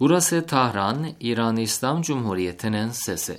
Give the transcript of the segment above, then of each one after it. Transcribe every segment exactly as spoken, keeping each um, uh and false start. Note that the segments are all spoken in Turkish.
Burası Tahran, İran İslam Cumhuriyeti'nin sesi.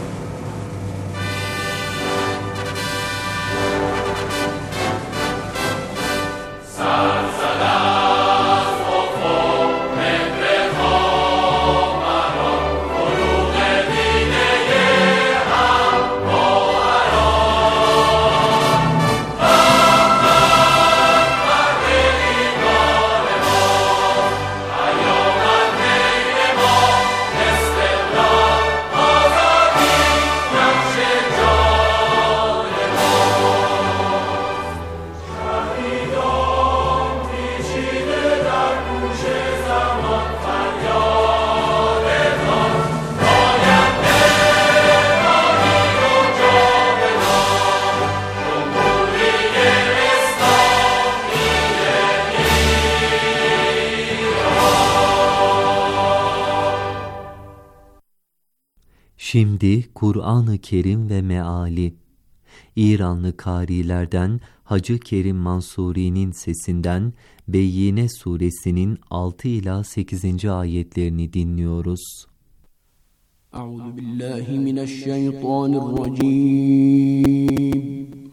Şimdi Kur'an-ı Kerim ve meali. İranlı kârilerden Hacı Kerim Mansuri'nin sesinden Beyyine suresinin altı ila sekizinci ayetlerini dinliyoruz. Euzubillahimineşşeytanirracim.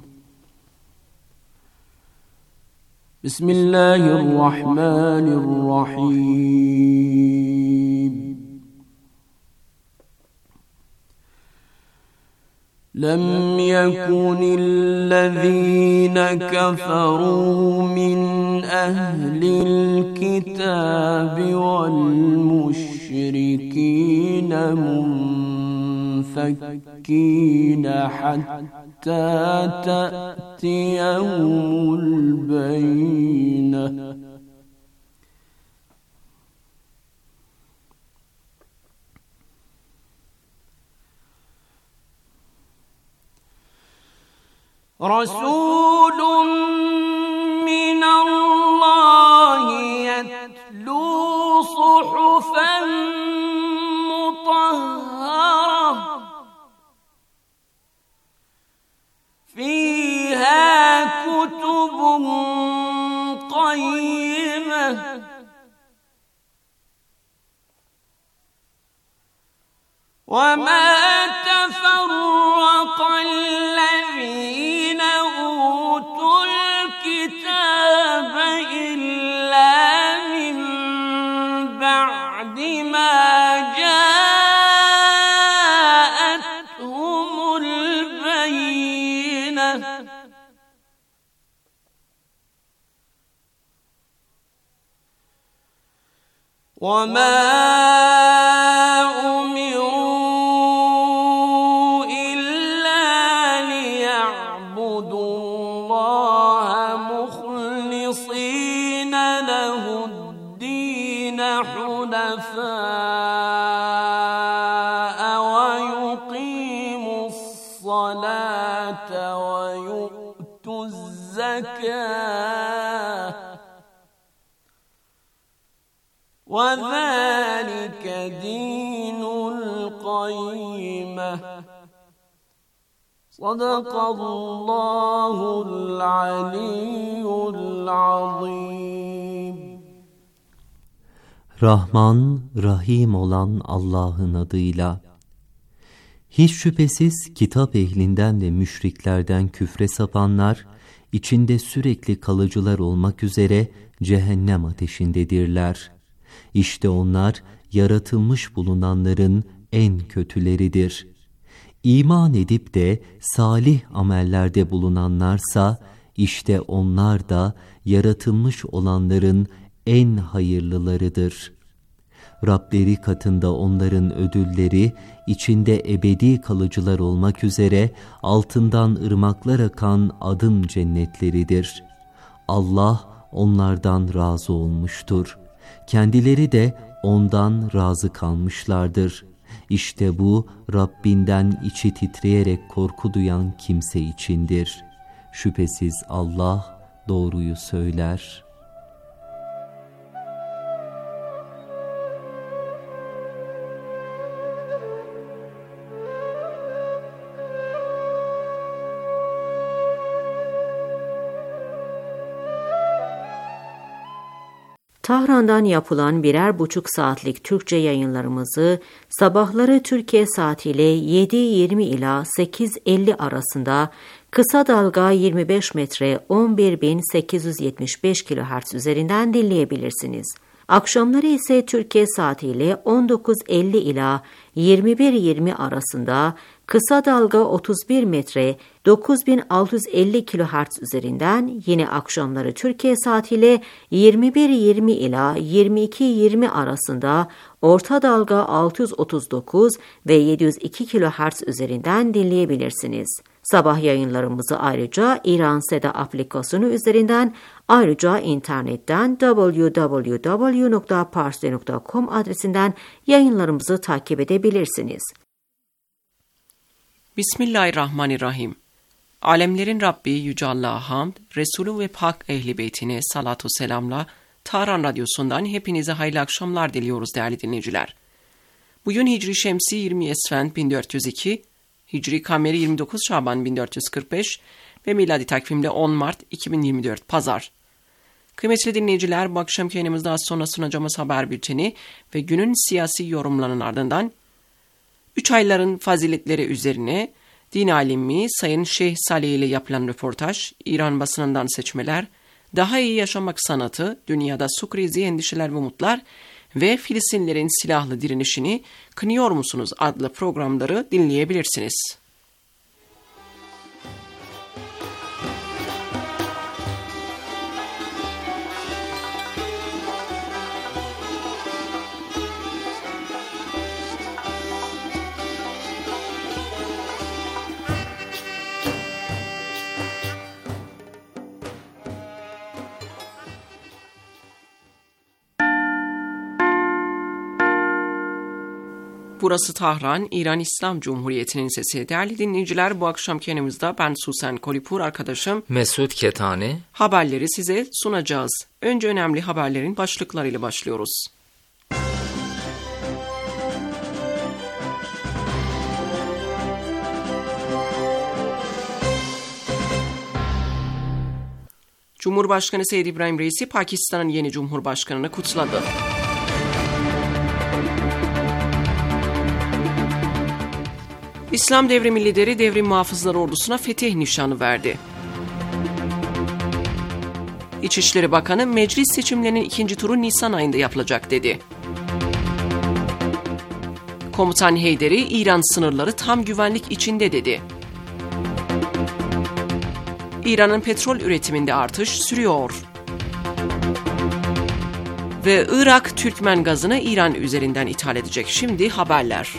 Bismillahirrahmanirrahim. لم يكن الذين كفروا من أهل الكتاب والمشركين منفكين حتى تأتيهم البينة رسول من الله يتلو صحفا مطهرة فيها كتب قيمة وما تفرق الذين أوتوا الكتاب إلا من بعد ما جاءتهم البينة وما وذلك دين القيمة صدق الله العلي العظيم. Rahman, Rahim olan Allah'ın adıyla. Hiç şüphesiz kitap ehlinden ve müşriklerden küfre sapanlar, içinde sürekli kalıcılar olmak üzere cehennem ateşindedirler. İşte onlar yaratılmış bulunanların en kötüleridir. İman edip de salih amellerde bulunanlarsa, işte onlar da yaratılmış olanların en hayırlılarıdır. Rableri katında onların ödülleri, içinde ebedi kalıcılar olmak üzere altından ırmaklar akan adım cennetleridir. Allah onlardan razı olmuştur. Kendileri de ondan razı kalmışlardır. İşte bu Rabbinden içi titreyerek korku duyan kimse içindir. Şüphesiz Allah doğruyu söyler. Tahran'dan yapılan birer buçuk saatlik Türkçe yayınlarımızı sabahları Türkiye saatiyle yedi yirmi ila sekiz elli arasında kısa dalga yirmi beş metre on bir bin sekiz yüz yetmiş beş kilohertz üzerinden dinleyebilirsiniz. Akşamları ise Türkiye saatiyle on dokuz elli ila yirmi bir yirmi arasında kısa dalga otuz bir metre dokuz bin altı yüz elli kilohertz üzerinden, yine akşamları Türkiye saatiyle yirmi bir yirmi ila yirmi iki yirmi arasında orta dalga altı yüz otuz dokuz ve yedi yüz iki kilohertz üzerinden dinleyebilirsiniz. Sabah yayınlarımızı ayrıca İran Seda aplikasyonu üzerinden, ayrıca internetten double-u double-u double-u nokta parsi nokta com adresinden yayınlarımızı takip edebilirsiniz. Bismillahirrahmanirrahim. Alemlerin Rabbi Yüce Allah'a hamd, Resulü ve Pak Ehli Beytine salatu selamla Tahran Radyosu'ndan hepinize hayırlı akşamlar diliyoruz değerli dinleyiciler. Bugün Hicri Şemsi yirmi Esfend bin dört yüz iki, Hicri Kameri yirmi dokuz Şaban bin dört yüz kırk beş ve miladi takvimde on Mart iki bin yirmi dört Pazar. Kıymetli dinleyiciler, bu akşamki yayınımızda az sonra sunacağımız haber bülteni ve günün siyasi yorumlarının ardından üç ayların faziletleri üzerine din alimi Sayın Şeyh Salih ile yapılan röportaj, İran basınından seçmeler, daha iyi yaşamak sanatı, dünyada su krizi, endişeler ve umutlar ve Filistinlerin silahlı direnişini kınıyor musunuz adlı programları dinleyebilirsiniz. Burası Tahran, İran İslam Cumhuriyeti'nin sesi. Değerli dinleyiciler, bu akşamki yanımızda ben Susan Kolipur, arkadaşım Mesut Ketani. Haberleri size sunacağız. Önce önemli haberlerin başlıklarıyla başlıyoruz. Cumhurbaşkanı Seyyid İbrahim Reisi, Pakistan'ın yeni Cumhurbaşkanı'nı kutladı. İslam Devrimi lideri Devrim Muhafızları Ordusu'na fetih nişanı verdi. İçişleri Bakanı, meclis seçimlerinin ikinci turu Nisan ayında yapılacak dedi. Komutan Heyderi, İran sınırları tam güvenlik içinde dedi. İran'ın petrol üretiminde artış sürüyor. Ve Irak, Türkmen gazını İran üzerinden ithal edecek. Şimdi haberler.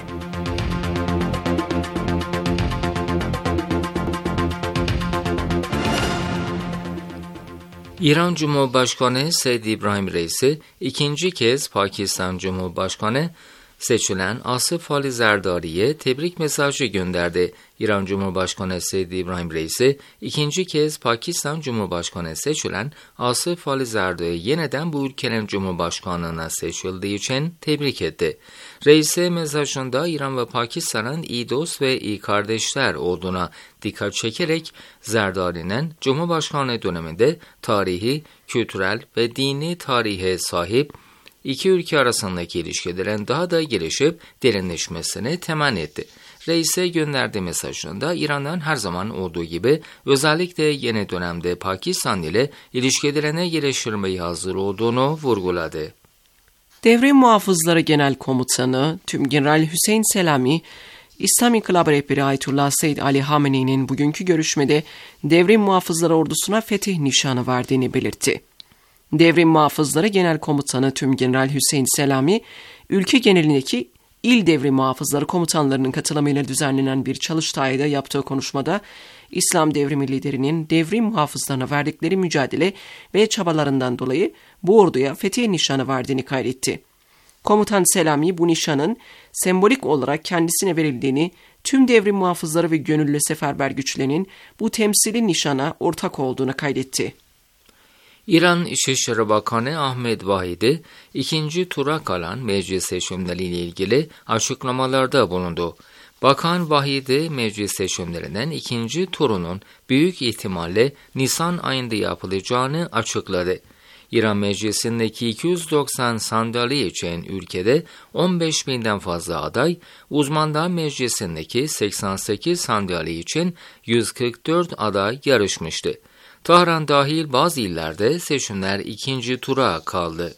İran Cumhurbaşkanı Seyyid İbrahim Reisi ikinci kez Pakistan Cumhurbaşkanı seçilen Asif Ali Zerdari'ye tebrik mesajı gönderdi. İran Cumhurbaşkanı Seyyid İbrahim Reisi ikinci kez Pakistan Cumhurbaşkanı seçilen Asif Ali Zerdari'yi yeniden bu ülkenin Cumhurbaşkanlığına seçildiği için tebrik etti. Reisi mesajında İran ve Pakistan'ın iyi dost ve iyi kardeşler olduğuna dikkat çekerek Zerdari'nin Cumhurbaşkanlığı döneminde tarihi, kültürel ve dini tarihe sahip İki ülke arasındaki ilişkilerin daha da gelişip derinleşmesini temenni etti. Reis'e gönderdiği mesajında İran'dan her zaman olduğu gibi özellikle yeni dönemde Pakistan ile ilişkilerini geliştirmeye hazır olduğunu vurguladı. Devrim Muhafızları Genel Komutanı Tümgeneral Hüseyin Selami, İslam İnkılabı Rehberi Ayetullah Seyyid Ali Hamenei'nin bugünkü görüşmede Devrim Muhafızları Ordusu'na fetih nişanı verdiğini belirtti. Devrim Muhafızları Genel Komutanı Tümgeneral Hüseyin Selami, ülke genelindeki il devrim muhafızları komutanlarının katılımıyla düzenlenen bir çalıştayda yaptığı konuşmada, İslam devrimi liderinin devrim muhafızlarına verdikleri mücadele ve çabalarından dolayı bu orduya fetih nişanı verdiğini kaydetti. Komutan Selami bu nişanın sembolik olarak kendisine verildiğini, tüm devrim muhafızları ve gönüllü seferber güçlerinin bu temsili nişana ortak olduğunu kaydetti. İran İçişleri Bakanı Ahmet Vahidi, ikinci tura kalan meclis seçimleriyle ilgili açıklamalarda bulundu. Bakan Vahidi, meclis seçimlerinden ikinci turunun büyük ihtimalle Nisan ayında yapılacağını açıkladı. İran Meclisi'ndeki iki yüz doksan sandalye için ülkede on beş binden fazla aday, Uzmanlar Meclisi'ndeki seksen sekiz sandalye için yüz kırk dört aday yarışmıştı. Tahran dahil bazı illerde seçimler ikinci tura kaldı.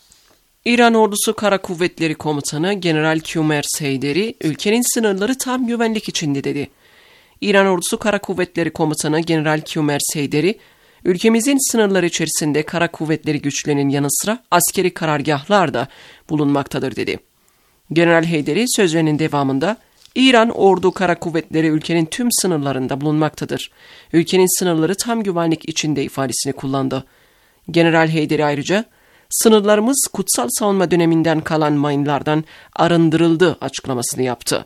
İran Ordusu Kara Kuvvetleri Komutanı General Qamers Heyderi, ülkenin sınırları tam güvenlik içinde dedi. İran Ordusu Kara Kuvvetleri Komutanı General Qamers Heyderi, ülkemizin sınırları içerisinde kara kuvvetleri güçlerinin yanı sıra askeri karargahlar da bulunmaktadır dedi. General Heyderi sözlerinin devamında, İran Ordu Kara Kuvvetleri ülkenin tüm sınırlarında bulunmaktadır. Ülkenin sınırları tam güvenlik içinde ifadesini kullandı. General Heyderi ayrıca, sınırlarımız kutsal savunma döneminden kalan mayınlardan arındırıldı açıklamasını yaptı.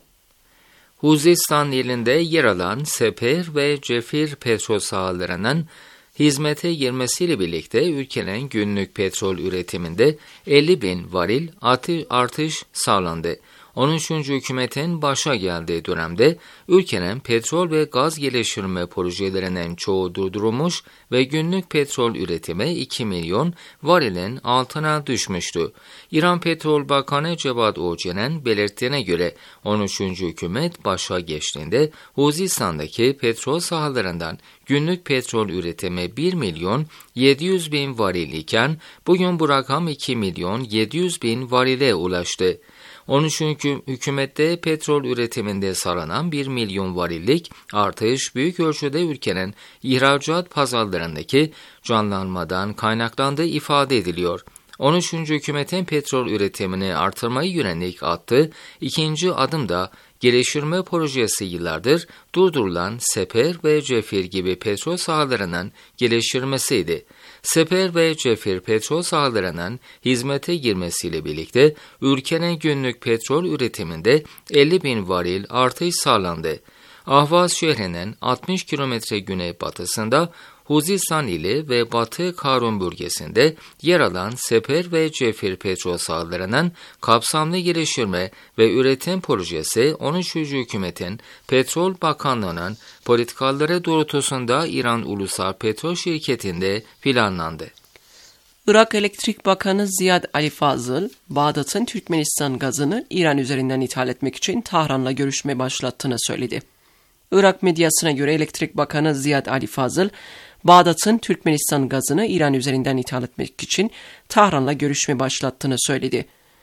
Huzistan ilinde yer alan Seper ve Cefir petrol sahalarının hizmete girmesiyle birlikte ülkenin günlük petrol üretiminde elli bin varil artış sağlandı. on üçüncü hükümetin başa geldiği dönemde ülkenin petrol ve gaz geliştirme projelerinin çoğu durdurulmuş ve günlük petrol üretimi iki milyon varilin altına düşmüştü. İran Petrol Bakanı Cevat Oce'nin belirttiğine göre on üçüncü hükümet başa geçtiğinde Huzistan'daki petrol sahalarından günlük petrol üretimi bir milyon yedi yüz bin varil iken bugün bu rakam iki milyon yedi yüz bin varile ulaştı. on üçüncü hükümette petrol üretiminde sağlanan bir milyon varillik artış büyük ölçüde ülkenin ihracat pazarlarındaki canlanmadan kaynaklandığı ifade ediliyor. on üçüncü hükümetin petrol üretimini artırmayı yönelik attığı ikinci adım da geliştirme projesi yıllardır durdurulan Seper ve Cefir gibi petrol sahalarının geliştirmesiydi. Seper ve Cefir petrol sahalarının hizmete girmesiyle birlikte ülkenin günlük petrol üretiminde elli bin varil artış sağlandı. Ahvaz şehrinin altmış kilometre güneybatısında Huzistan ili ve Batı Karun bölgesinde yer alan Seper ve Cefir petrol sahalarının kapsamlı geliştirme ve üretim projesi on üçüncü hükümetin Petrol Bakanlığı'nın politikaları doğrultusunda İran Ulusal Petrol Şirketi'nde planlandı. Irak Elektrik Bakanı Ziyad Ali Fazıl, Bağdat'ın Türkmenistan gazını İran üzerinden ithal etmek için Tahran'la görüşme başlattığını söyledi. Irak medyasına göre Elektrik Bakanı Ziyad Ali Fazıl, Bağdat'ın Türkmenistan gazını İran üzerinden ithal etmek için Tahran'la görüşme başlattığını söyledi.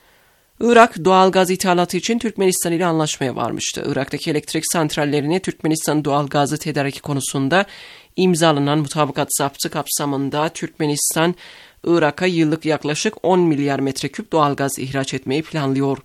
Irak doğal gaz ithalatı için Türkmenistan ile anlaşmaya varmıştı. Irak'taki elektrik santrallerine Türkmenistan doğal gazı tedariki konusunda imzalanan mutabakat zaptı kapsamında Türkmenistan, Irak'a yıllık yaklaşık on milyar metreküp doğal gaz ihraç etmeyi planlıyor.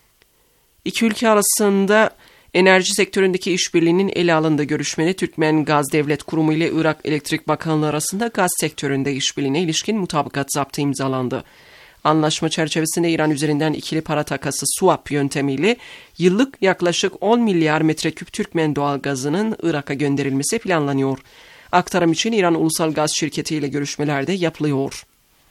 İki ülke arasında enerji sektöründeki işbirliğinin ele alındığı görüşmede Türkmen Gaz Devlet Kurumu ile Irak Elektrik Bakanlığı arasında gaz sektöründe işbirliğine ilişkin mutabakat zaptı imzalandı. Anlaşma çerçevesinde İran üzerinden ikili para takası swap yöntemiyle yıllık yaklaşık on milyar metreküp Türkmen doğal gazının Irak'a gönderilmesi planlanıyor. Aktarım için İran Ulusal Gaz Şirketi ile görüşmeler de yapılıyor.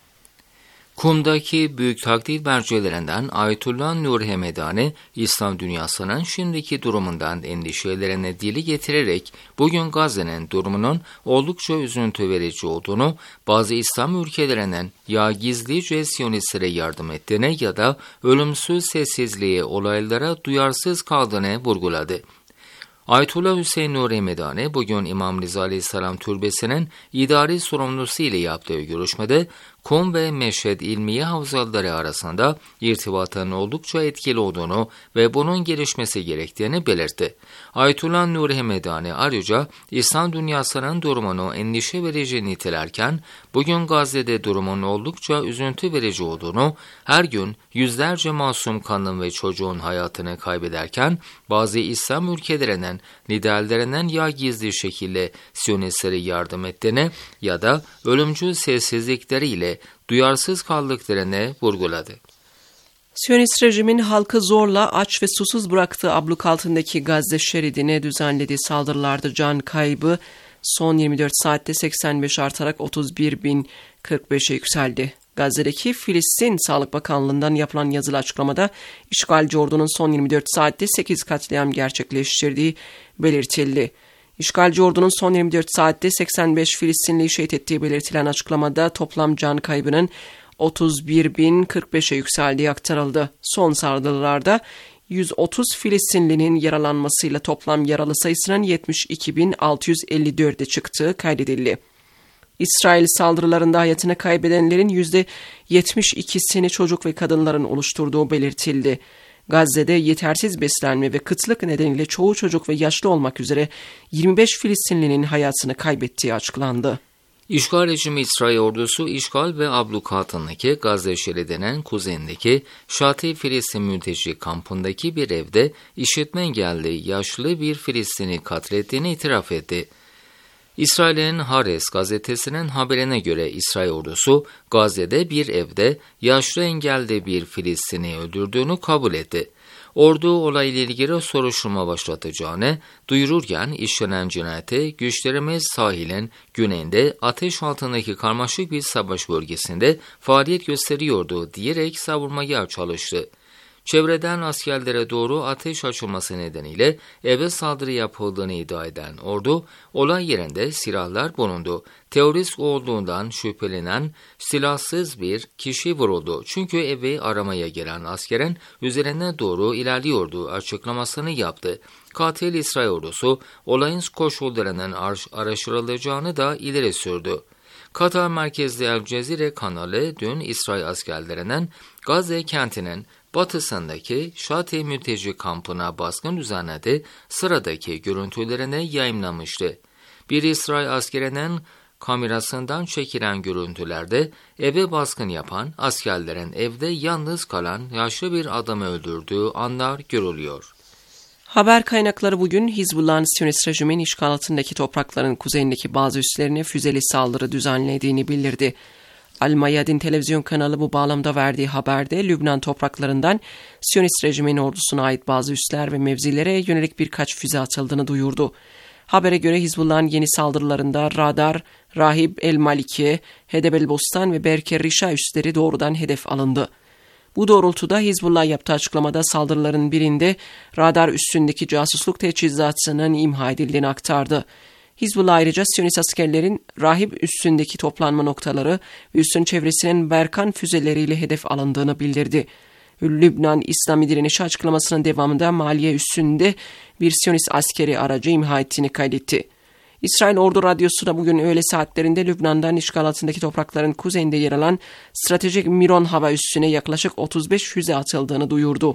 Kum'daki büyük takdir mercilerinden Ayetullah Nuri Hemedani, İslam dünyasının şimdiki durumundan endişelerini dili getirerek bugün Gazze'nin durumunun oldukça üzüntü verici olduğunu, bazı İslam ülkelerinin ya gizlice Siyonistlere yardım ettiğine ya da ölümsüz sessizliğe olaylara duyarsız kaldığını vurguladı. Ayetullah Hüseyin Nuri Hemedani bugün İmam Rıza Aleyhisselam Türbesi'nin idari sorumlusu ile yaptığı görüşmede Kum ve Meşhed İlmiye Havzaları arasında irtibatın oldukça etkili olduğunu ve bunun gelişmesi gerektiğini belirtti. Ayetullah Nuri Hemedani ayrıca İslam dünyasının durumunu endişe verici nitelerken bugün Gazze'de durumun oldukça üzüntü verici olduğunu, her gün yüzlerce masum kanın ve çocuğun hayatını kaybederken bazı İslam ülkelerinin liderlerinden ya gizli şekilde Siyonistlere yardım ettiğini ya da ölümcül sessizlikleriyle duyarsız kaldıklarını vurguladı. Siyonist rejimin halkı zorla aç ve susuz bıraktığı abluk altındaki Gazze şeridine düzenlediği saldırılarda can kaybı son yirmi dört saatte seksen beş artarak otuz bir bin kırk beşe yükseldi. Gazze'deki Filistin Sağlık Bakanlığı'ndan yapılan yazılı açıklamada işgalci ordunun son yirmi dört saatte sekiz katliam gerçekleştirdiği belirtildi. İşgalci ordunun son yirmi dört saatte seksen beş Filistinliyi şehit ettiği belirtilen açıklamada toplam can kaybının otuz bir bin kırk beşe yükseldiği aktarıldı. Son saldırılarda yüz otuz Filistinlinin yaralanmasıyla toplam yaralı sayısının yetmiş iki bin altı yüz elli dörde çıktığı kaydedildi. İsrail saldırılarında hayatını kaybedenlerin yüzde yetmiş ikisini çocuk ve kadınların oluşturduğu belirtildi. Gazze'de yetersiz beslenme ve kıtlık nedeniyle çoğu çocuk ve yaşlı olmak üzere yirmi beş Filistinlinin hayatını kaybettiği açıklandı. İşgal rejimi İsrail ordusu işgal ve ablukatındaki Gazze şeridinin kuzeyindeki Şati Filistin mülteci kampındaki bir evde işitme engelli yaşlı bir Filistinli katlettiğini itiraf etti. İsrail'in Haaretz gazetesinin haberine göre İsrail ordusu Gazze'de bir evde yaşlı engelli bir Filistin'i öldürdüğünü kabul etti. Ordu olayla ilgili soruşturma başlatacağını duyururken işlenen cinayete güçlerimiz sahilin güneyinde ateş altındaki karmaşık bir savaş bölgesinde faaliyet gösteriyordu diyerek savunmaya çalıştı. Çevreden askerlere doğru ateş açılması nedeniyle eve saldırı yapıldığını iddia eden ordu, olay yerinde silahlar bulundu. Terörist olduğundan şüphelenen silahsız bir kişi vuruldu. Çünkü evi aramaya gelen askerin üzerine doğru ilerliyordu açıklamasını yaptı. Katil İsrail ordusu olayın koşullarının araştırılacağını da ileri sürdü. Katar merkezli El Cezire kanalı dün İsrail askerlerinin Gazze kentinin batısındaki Şati mülteci kampına baskın düzenledi, sıradaki görüntülerini yayımlamıştı. Bir İsrail askerinin kamerasından çekilen görüntülerde eve baskın yapan askerlerin evde yalnız kalan yaşlı bir adamı öldürdüğü anlar görülüyor. Haber kaynakları bugün Hizbullah'ın Siyonist rejimin işgal altındaki toprakların kuzeyindeki bazı üslerine füzeli saldırı düzenlediğini bildirdi. Al-Mayadin televizyon kanalı bu bağlamda verdiği haberde Lübnan topraklarından Siyonist rejimin ordusuna ait bazı üsler ve mevzilere yönelik birkaç füze atıldığını duyurdu. Habere göre Hizbullah'ın yeni saldırılarında Radar, Rahib el-Maliki, Hedebel Bostan ve Berker Rişa üsleri doğrudan hedef alındı. Bu doğrultuda Hizbullah yaptığı açıklamada saldırıların birinde radar üstündeki casusluk teçhizatının imha edildiğini aktardı. Hizbullah ayrıca Siyonist askerlerin Rahib üstündeki toplanma noktaları ve üssün çevresinin Berkan füzeleriyle hedef alındığını bildirdi. Lübnan İslami Direnişi açıklamasının devamında Maliye üssünde bir Siyonist askeri aracı imha ettiğini kaydetti. İsrail Ordu Radyosu da bugün öğle saatlerinde Lübnan'dan işgal altındaki toprakların kuzeyinde yer alan stratejik Miron hava üssüne yaklaşık otuz beş füze atıldığını duyurdu.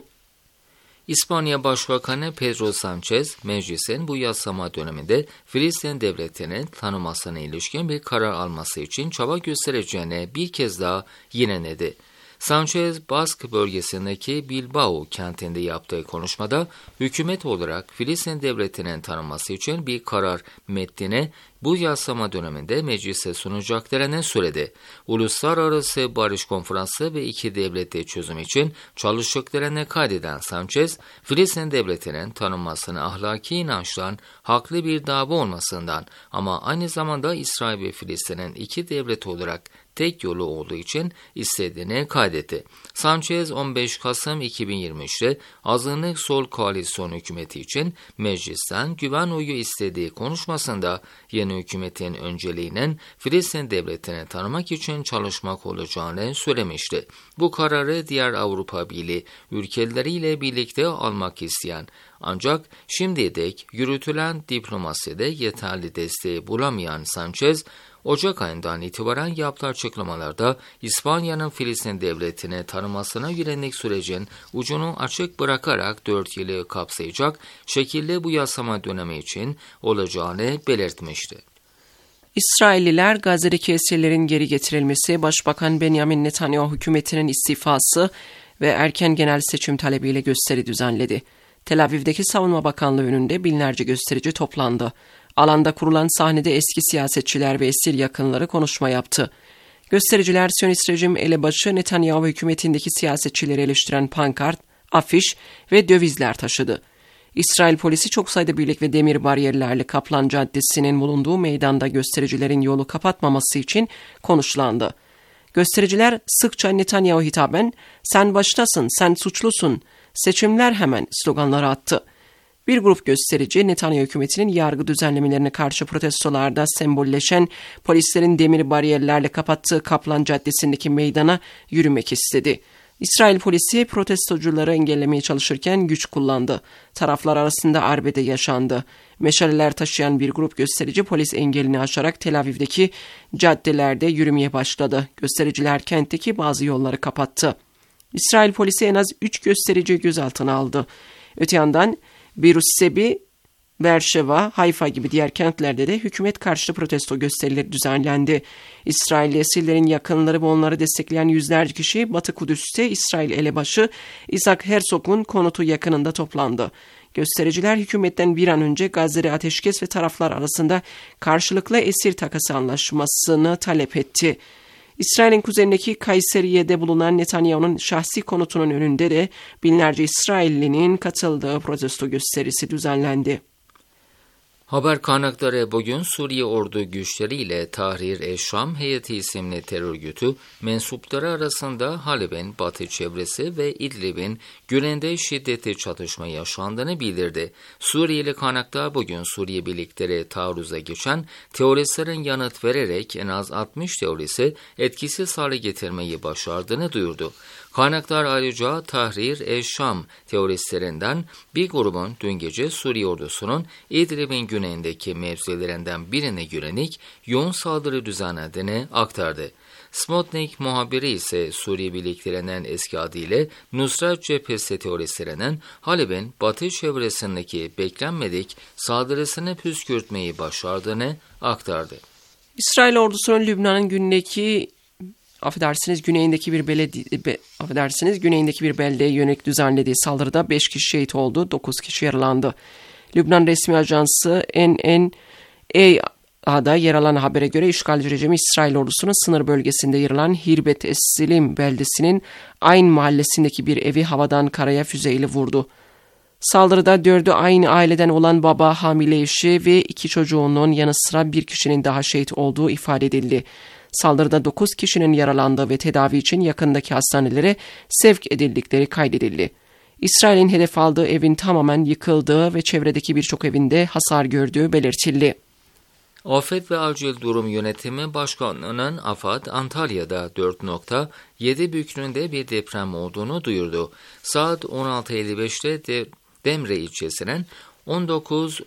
İspanya Başbakanı Pedro Sanchez, meclisin bu yasama döneminde Filistin devletini tanımasına ilişkin bir karar alması için çaba göstereceğine bir kez daha yineledi. Sanchez, Bask bölgesindeki Bilbao kentinde yaptığı konuşmada hükümet olarak Filistin devletinin tanınması için bir karar metnini bu yasama döneminde meclise sunacaklarını söyledi. Uluslararası Barış Konferansı ve iki devletli çözüm için çalıştıklarını kaydeden Sanchez, Filistin devletinin tanınmasını ahlaki inançtan haklı bir dava olmasından ama aynı zamanda İsrail ve Filistin'in iki devlet olarak tek yolu olduğu için istediğini kaydetti. Sanchez on beş Kasım iki bin yirmi üçte azınlık sol koalisyon hükümeti için meclisten güven oyu istediği konuşmasında yeni hükümetin önceliğinin Filistin devletini tanımak için çalışmak olacağını söylemişti. Bu kararı diğer Avrupa Birliği ülkeleriyle birlikte almak isteyen ancak şimdiye dek yürütülen diplomaside yeterli desteği bulamayan Sanchez, Ocak ayından itibaren yaptığı açıklamalarda İspanya'nın Filistin devletini tanımasına yönelik sürecin ucunu açık bırakarak dört yılı kapsayacak şekilde bu yasama dönemi için olacağını belirtmişti. İsrailliler Gazze'deki esirlerin geri getirilmesi, Başbakan Benjamin Netanyahu hükümetinin istifası ve erken genel seçim talebiyle gösteri düzenledi. Tel Aviv'deki Savunma Bakanlığı önünde binlerce gösterici toplandı. Alanda kurulan sahnede eski siyasetçiler ve esir yakınları konuşma yaptı. Göstericiler Siyonist rejim elebaşı Netanyahu hükümetindeki siyasetçileri eleştiren pankart, afiş ve dövizler taşıdı. İsrail polisi çok sayıda birlik ve demir bariyerlerle Kaplan Caddesi'nin bulunduğu meydanda göstericilerin yolu kapatmaması için konuşlandı. Göstericiler sıkça Netanyahu hitaben "Sen baştasın, sen suçlusun, seçimler hemen" sloganları attı. Bir grup gösterici Netanyahu hükümetinin yargı düzenlemelerine karşı protestolarda sembolleşen polislerin demir bariyerlerle kapattığı Kaplan Caddesi'ndeki meydana yürümek istedi. İsrail polisi protestocuları engellemeye çalışırken güç kullandı. Taraflar arasında arbede yaşandı. Meşaleler taşıyan bir grup gösterici polis engelini aşarak Tel Aviv'deki caddelerde yürümeye başladı. Göstericiler kentteki bazı yolları kapattı. İsrail polisi en az üç gösterici gözaltına aldı. Öte yandan Beerşeba, Berşeva, Hayfa gibi diğer kentlerde de hükümet karşıtı protesto gösterileri düzenlendi. İsrailli esirlerin yakınları ve onları destekleyen yüzlerce kişi Batı Kudüs'te İsrail elebaşı Isaac Herzog'un konutu yakınında toplandı. Göstericiler hükümetten bir an önce Gazze'de ateşkes ve taraflar arasında karşılıklı esir takası anlaşmasını talep etti. İsrail'in kuzeyindeki Kayseriye'de bulunan Netanyahu'nun şahsi konutunun önünde de binlerce İsraillinin katıldığı protesto gösterisi düzenlendi. Haber kaynakları bugün Suriye ordu güçleriyle Tahrir eş-Şam Heyeti isimli terör örgütü mensupları arasında Halep'in batı çevresi ve İdlib'in güneyinde şiddetli çatışma yaşandığını bildirdi. Suriyeli kaynaklar bugün Suriye birlikleri taarruza geçen teröristlerin yanıt vererek en az altmış teröristi etkisiz hale getirmeyi başardığını duyurdu. Kaynaklar ayrıca Tahrir eş-Şam teröristlerinden bir grubun dün gece Suriye ordusunun İdlib'in güneyindeki mevzilerinden birine yönelik yoğun saldırı düzenlediğini aktardı. Sputnik muhabiri ise Suriye birliklerinden eski adıyla Nusrat Cephesi teröristlerinin Halep'in batı çevresindeki beklenmedik saldırısını püskürtmeyi başardığını aktardı. İsrail ordusunun Lübnan'ın güneyindeki Affedersiniz güneyindeki bir belediye be, affedersiniz güneyindeki bir beldeye yönelik düzenlediği saldırıda beş kişi şehit oldu, dokuz kişi yaralandı. Lübnan resmi ajansı N N A'da yer alan habere göre işgalci rejimi İsrail ordusunun sınır bölgesinde yer alan Hirbet Es-Silim beldesinin Ayn mahallesindeki bir evi havadan karaya füzeyle vurdu. Saldırıda dördü aynı aileden olan baba, hamile eşi ve iki çocuğunun yanı sıra bir kişinin daha şehit olduğu ifade edildi. Saldırıda dokuz kişinin yaralandığı ve tedavi için yakındaki hastanelere sevk edildikleri kaydedildi. İsrail'in hedef aldığı evin tamamen yıkıldığı ve çevredeki birçok evinde hasar gördüğü belirtildi. Afet ve Acil Durum Yönetimi Başkanlığı'nın AFAD Antalya'da dört nokta yedi büyüklüğünde bir deprem olduğunu duyurdu. Saat on altı elli beşte de Demre ilçesinin on dokuz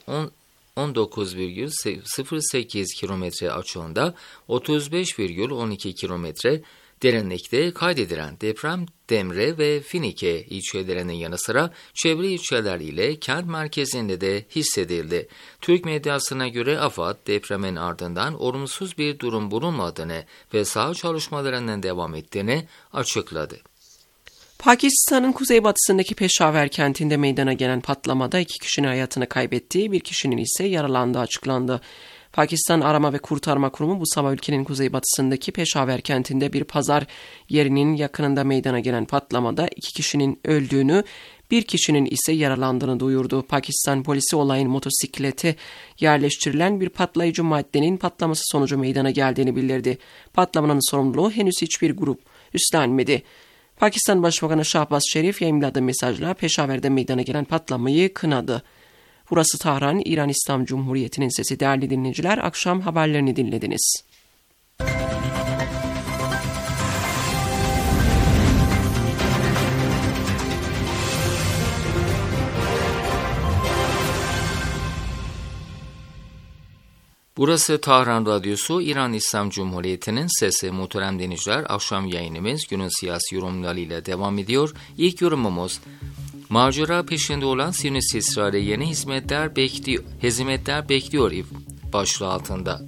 virgül sıfır sekiz kilometre açığında otuz beş virgül on iki kilometre derinlikte kaydedilen deprem Demre ve Finike ilçelerinin yanı sıra çevre ilçeler ile kent merkezinde de hissedildi. Türk medyasına göre AFAD depremin ardından olumsuz bir durum bulunmadığını ve saha çalışmalarının devam ettiğini açıkladı. Pakistan'ın kuzeybatısındaki Peşaver kentinde meydana gelen patlamada iki kişinin hayatını kaybettiği, bir kişinin ise yaralandığı açıklandı. Pakistan Arama ve Kurtarma Kurumu bu sabah ülkenin kuzeybatısındaki Peşaver kentinde bir pazar yerinin yakınında meydana gelen patlamada iki kişinin öldüğünü, bir kişinin ise yaralandığını duyurdu. Pakistan polisi olayın motosiklete yerleştirilen bir patlayıcı maddenin patlaması sonucu meydana geldiğini bildirdi. Patlamanın sorumluluğu henüz hiçbir grup üstlenmedi. Pakistan Başbakanı Şahbaz Şerif yayınladığı mesajla Peşaver'de meydana gelen patlamayı kınadı. Burası Tahran, İran İslam Cumhuriyeti'nin sesi. Değerli dinleyiciler, akşam haberlerini dinlediniz. Burası Tahran Radyosu, İran İslam Cumhuriyeti'nin sesi. Muhterem dinleyiciler, akşam yayınımız günün siyasi yorumlarıyla devam ediyor. İlk yorumumuz, macera peşinde olan Siyonist İsrail'e yeni hizmetler bekliyor, hizmetler bekliyor başlığı altında.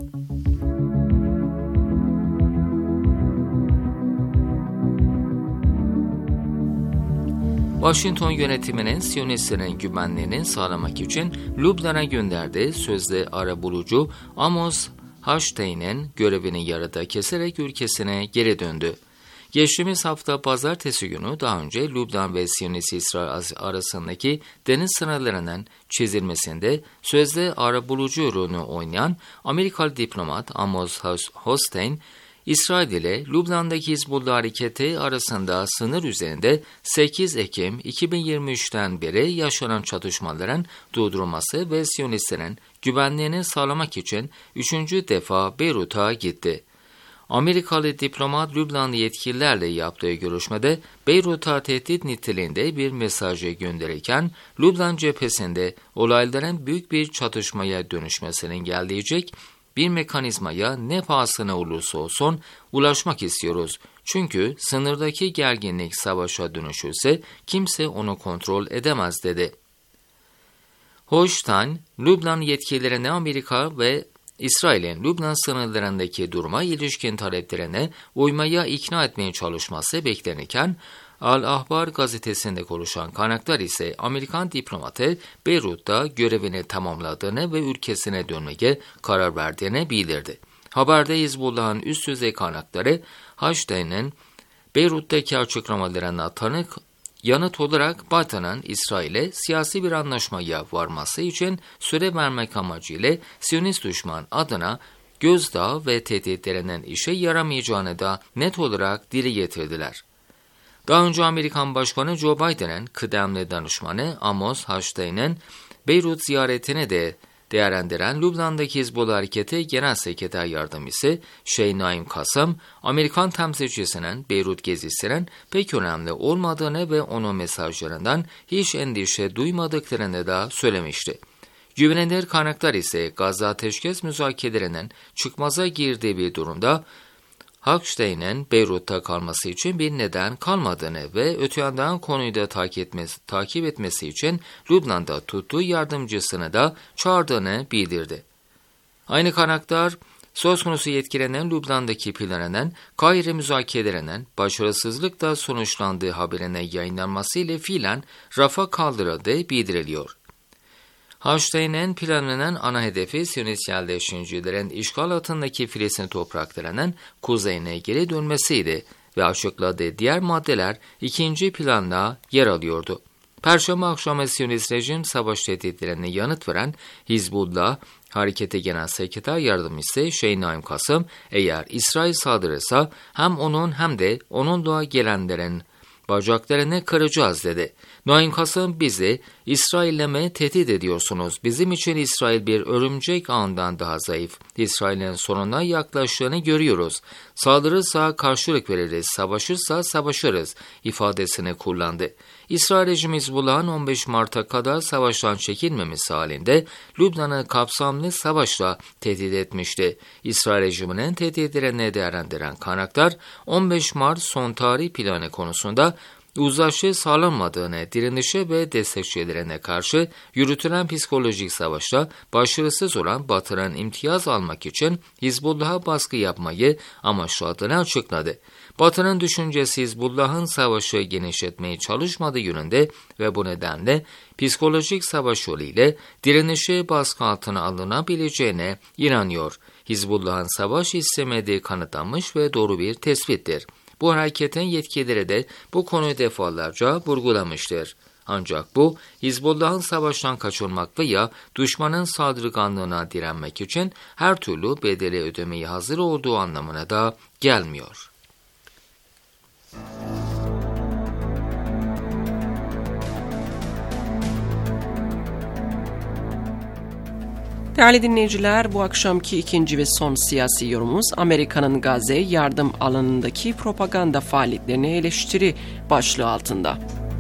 Washington yönetiminin Siyonistlerin güvenliğini sağlamak için Lübnan'a gönderdiği sözde arabulucu Amos Hochstein'in görevini yarıda keserek ülkesine geri döndü. Geçtiğimiz hafta pazartesi günü daha önce Lübnan ve Siyonist İsrail arasındaki deniz sınırlarının çizilmesinde sözde arabulucu rolünü oynayan Amerikalı diplomat Amos Hochstein, İsrail ile Lübnan'daki Hizbullah hareketi arasında sınır üzerinde sekiz Ekim iki bin yirmi üçten beri yaşanan çatışmaların durdurulması ve Siyonistlerin güvenliğini sağlamak için üçüncü defa Beyrut'a gitti. Amerikalı diplomat Lübnanlı yetkililerle yaptığı görüşmede Beyrut'a tehdit niteliğinde bir mesajı gönderirken Lübnan cephesinde olayların büyük bir çatışmaya dönüşmesini engelleyecek bir mekanizmaya ne pahasına olursa olsun ulaşmak istiyoruz. Çünkü sınırdaki gerginlik savaşa dönüşürse kimse onu kontrol edemez dedi. Hochstein, Lübnan yetkililerine Amerika ve İsrail'in Lübnan sınırlarındaki duruma ilişkin taleplerine uymaya ikna etmeye çalışması beklenirken, Al-Ahbar gazetesinde konuşan kaynaklar ise Amerikan diplomatı Beyrut'ta görevini tamamladığını ve ülkesine dönmeye karar verdiğini bildirdi. Haberde Hizbullah'ın üst düzey kaynakları Hochstein'in Beyrut'taki açıklamalarına tanık yanıt olarak Batı'nın İsrail'e siyasi bir anlaşmaya varması için süre vermek amacıyla Siyonist düşman adına gözdağı ve tehditlerinin işe yaramayacağını da net olarak dile getirdiler. Daha önce Amerikan Başkanı Joe Biden'ın kıdemli danışmanı Amos Hochstein'in Beyrut ziyaretini de değerlendiren Lübnan'daki Hizbullah Hareketi Genel Sekreter Yardımcısı Şeyh Naim Kasım, Amerikan temsilcisinin Beyrut gezisinin pek önemli olmadığını ve onun mesajlarından hiç endişe duymadıklarını da söylemişti. Güvenilir kaynaklar ise Gazze ateşkes müzakerelerinin çıkmaza girdiği bir durumda Hochstein'in Beyrut'ta kalması için bir neden kalmadığını ve öte yandan konuyu da takip etmesi, takip etmesi için Lübnan'da tuttuğu yardımcısını da çağırdığını bildirdi. Aynı kaynaklar söz konusu yetkilenen Lübnan'daki planının Kahire müzakerelerinin başarısızlıkla sonuçlandığı haberine yayınlanmasıyla fiilen rafa kaldırıldığı bildiriliyor. Hochstein'in planının ana hedefi Siyonist yerleşimcilerin işgal altındaki Filistin topraklarının kuzeyine geri dönmesiydi ve açıkladığı diğer maddeler ikinci planda yer alıyordu. Perşembe akşamı Siyonist rejim savaş tehditlerine yanıt veren Hizbullah Hareketi Genel Sekreter Yardımcısı Şeyh Naim Kasım, eğer İsrail saldırırsa hem onun hem de onunla gelenlerin bacaklarını kıracağız dedi. Naim Kasım bizi İsrail'le mi tehdit ediyorsunuz? Bizim için İsrail bir örümcek ağından daha zayıf. İsrail'in sonuna yaklaştığını görüyoruz. Saldırırsa karşılık veririz, savaşırsa savaşırız ifadesini kullandı. İsrail rejimi Hizbullah'ın on beş Mart'a kadar savaştan çekilmemesi halinde Lübnan'ı kapsamlı savaşla tehdit etmişti. İsrail rejiminin tehditlerini değerlendiren kaynaklar on beş Mart son tarih planı konusunda uzlaşı sağlanmadığını, direnişe ve destekçilerine karşı yürütülen psikolojik savaşta başarısız olan Batı'nın imtiyaz almak için Hizbullah'a baskı yapmayı amaçladığını açıkladı. Batı'nın düşüncesi Hizbullah'ın savaşı genişletmeye çalışmadığı yönünde ve bu nedenle psikolojik savaş yoluyla direnişe baskı altına alınabileceğine inanıyor. Hizbullah'ın savaş istemediği kanıtlanmış ve doğru bir tespittir. Bu hareketin yetkilileri de bu konuyu defalarca vurgulamıştır. Ancak bu, Hizbullah'ın savaştan kaçınmak veya düşmanın saldırganlığına direnmek için her türlü bedeli ödemeye hazır olduğu anlamına da gelmiyor. Değerli dinleyiciler, bu akşamki ikinci ve son siyasi yorumumuz Amerika'nın Gazze yardım alanındaki propaganda faaliyetlerine eleştiri başlığı altında.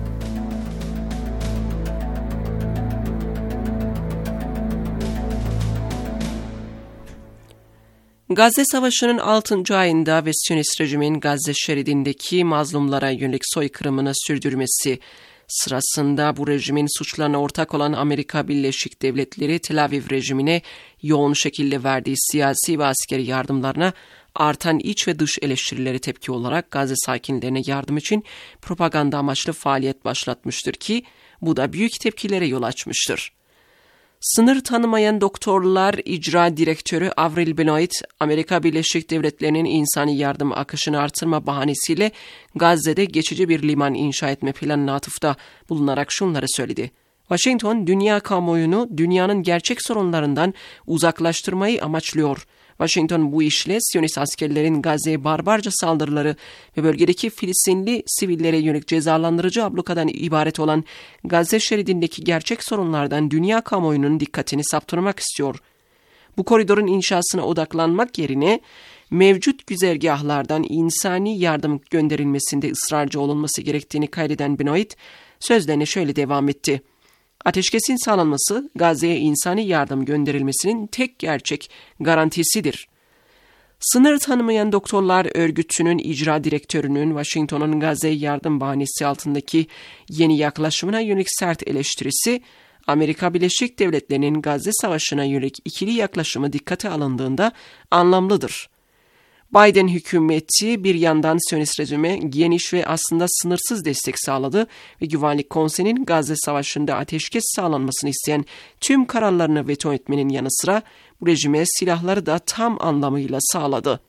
Gazze Savaşı'nın altıncı ayında ve Siyonist rejimin Gazze şeridindeki mazlumlara yönelik soykırımını sürdürmesi sırasında bu rejimin suçlarına ortak olan Amerika Birleşik Devletleri Tel Aviv rejimine yoğun şekilde verdiği siyasi ve askeri yardımlarına artan iç ve dış eleştirileri tepki olarak Gazze sakinlerine yardım için propaganda amaçlı faaliyet başlatmıştır ki bu da büyük tepkilere yol açmıştır. Sınır tanımayan doktorlar icra direktörü Avril Benoit, Amerika Birleşik Devletleri'nin insani yardım akışını artırma bahanesiyle Gazze'de geçici bir liman inşa etme planına atıfta bulunarak şunları söyledi. Washington, dünya kamuoyunu dünyanın gerçek sorunlarından uzaklaştırmayı amaçlıyor Washington bu işle Siyonist askerlerin Gazze'ye barbarca saldırıları ve bölgedeki Filistinli sivillere yönelik cezalandırıcı ablukadan ibaret olan Gazze şeridindeki gerçek sorunlardan dünya kamuoyunun dikkatini saptırmak istiyor. Bu koridorun inşasına odaklanmak yerine mevcut güzergahlardan insani yardım gönderilmesinde ısrarcı olunması gerektiğini kaydeden Benoit, sözlerine şöyle devam etti. Ateşkesin sağlanması, Gazze'ye insani yardım gönderilmesinin tek gerçek garantisidir. Sınır tanımayan doktorlar örgütünün icra direktörünün Washington'un Gazze'ye yardım bahanesi altındaki yeni yaklaşımına yönelik sert eleştirisi, Amerika Birleşik Devletleri'nin Gazze Savaşı'na yönelik ikili yaklaşımı dikkate alındığında anlamlıdır. Biden hükümeti bir yandan Siyonist rejime geniş ve aslında sınırsız destek sağladı ve Güvenlik Konseyi'nin Gazze Savaşı'nda ateşkes sağlanmasını isteyen tüm kararlarını veto etmenin yanı sıra bu rejime silahları da tam anlamıyla sağladı.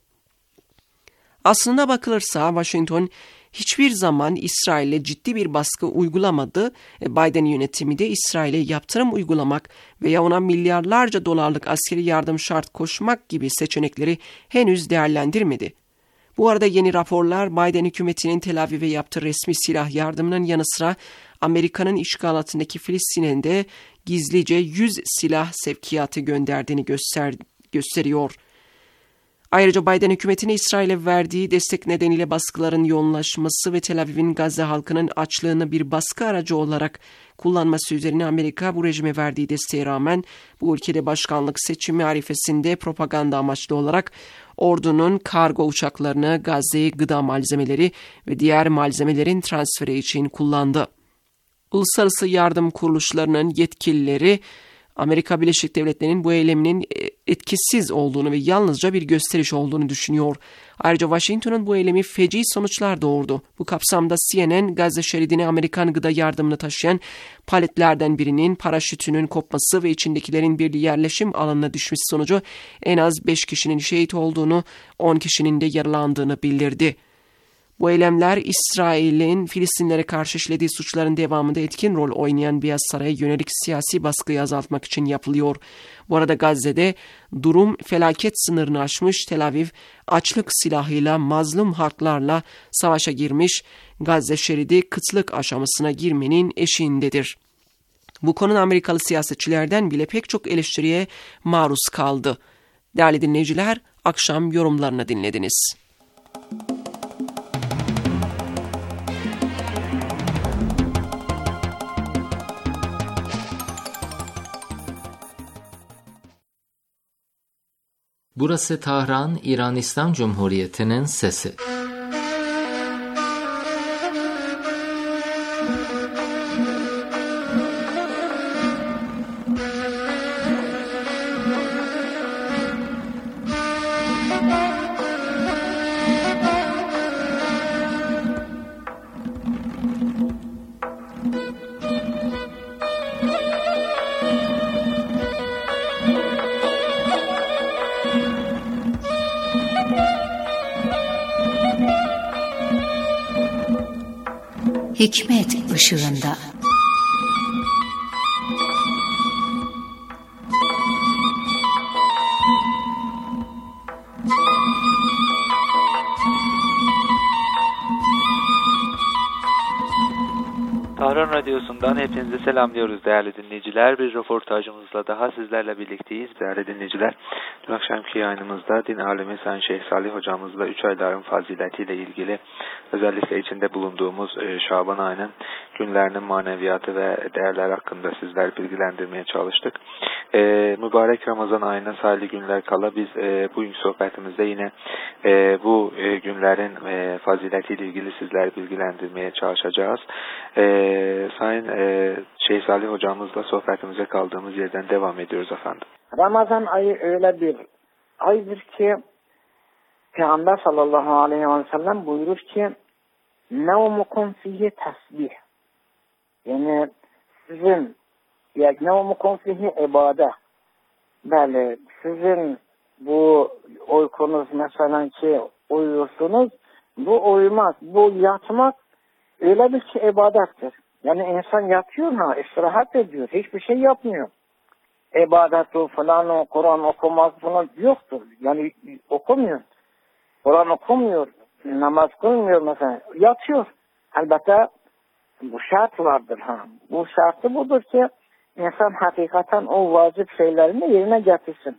Aslına bakılırsa Washington hiçbir zaman İsrail'e ciddi bir baskı uygulamadı. Biden yönetimi de İsrail'e yaptırım uygulamak veya ona milyarlarca dolarlık askeri yardım şart koşmak gibi seçenekleri henüz değerlendirmedi. Bu arada yeni raporlar Biden hükümetinin Tel Aviv'e yaptığı resmi silah yardımının yanı sıra Amerika'nın işgal altındaki Filistin'e de gizlice yüz silah sevkiyatı gönderdiğini göster gösteriyor. Ayrıca Biden hükümetine İsrail'e verdiği destek nedeniyle baskıların yoğunlaşması ve Tel Aviv'in Gazze halkının açlığını bir baskı aracı olarak kullanması üzerine Amerika bu rejime verdiği desteğe rağmen bu ülkede başkanlık seçimi arifesinde propaganda amaçlı olarak ordunun kargo uçaklarını Gazze'ye gıda malzemeleri ve diğer malzemelerin transferi için kullandı. Uluslararası yardım kuruluşlarının yetkilileri Amerika Birleşik Devletleri'nin bu eyleminin etkisiz olduğunu ve yalnızca bir gösteriş olduğunu düşünüyor. Ayrıca Washington'un bu eylemi feci sonuçlar doğurdu. Bu kapsamda C N N, Gazze şeridine Amerikan gıda yardımını taşıyan paletlerden birinin paraşütünün kopması ve içindekilerin bir yerleşim alanına düşmesi sonucu en az beş kişinin şehit olduğunu, on kişinin de yaralandığını bildirdi. Bu eylemler İsrail'in Filistinlere karşı işlediği suçların devamında etkin rol oynayan Beyaz Saray'a yönelik siyasi baskıyı azaltmak için yapılıyor. Bu arada Gazze'de durum felaket sınırını aşmış. Tel Aviv açlık silahıyla mazlum halklarla savaşa girmiş. Gazze şeridi kıtlık aşamasına girmenin eşiğindedir. Bu konu Amerikalı siyasetçilerden bile pek çok eleştiriye maruz kaldı. Değerli dinleyiciler, akşam yorumlarını dinlediniz. Burası Tahran, İran İslam Cumhuriyeti'nin sesi. Hikmet ışığında. Tahran Radyosu'ndan hepinizi selamlıyoruz değerli dinleyiciler. Bir röportajımızla daha sizlerle birlikteyiz değerli dinleyiciler. Dün akşamki yayınımızda din alemi Sayın Şeyh Salih hocamızla üç ayların faziletiyle ilgili özellikle içinde bulunduğumuz Şaban ayının günlerinin maneviyatı ve değerler hakkında sizler bilgilendirmeye çalıştık. Ee, mübarek Ramazan ayına sayılı günler kala biz e, bugünkü sohbetimizde yine e, bu e, günlerin e, faziletiyle ilgili sizler bilgilendirmeye çalışacağız. E, Sayın e, Şeyh Salih hocamızla sohbetimize kaldığımız yerden devam ediyoruz efendim. Ramazan ayı öyle bir aydır ki Peygamber sallallahu aleyhi ve sellem buyurur ki nevmukum fihi tesbih, yani sizin yani nevmukum fihi ibadet. Böyle sizin bu uykunuz mesela ki uyuyorsunuz, bu uyumak, bu yatmak öyle bir şey ibadettir. Yani insan yatıyor ha, istirahat ediyor, hiçbir şey yapmıyor. ibadet falan o Kur'an okumak falan yoktur. Yani okumuyor. Kur'an okumuyor. Namaz kılmıyor mesela. Yatıyor. Elbette bu şart vardır. Ha. Bu şartı budur ki insan hakikaten o vacip şeylerini yerine getirsin.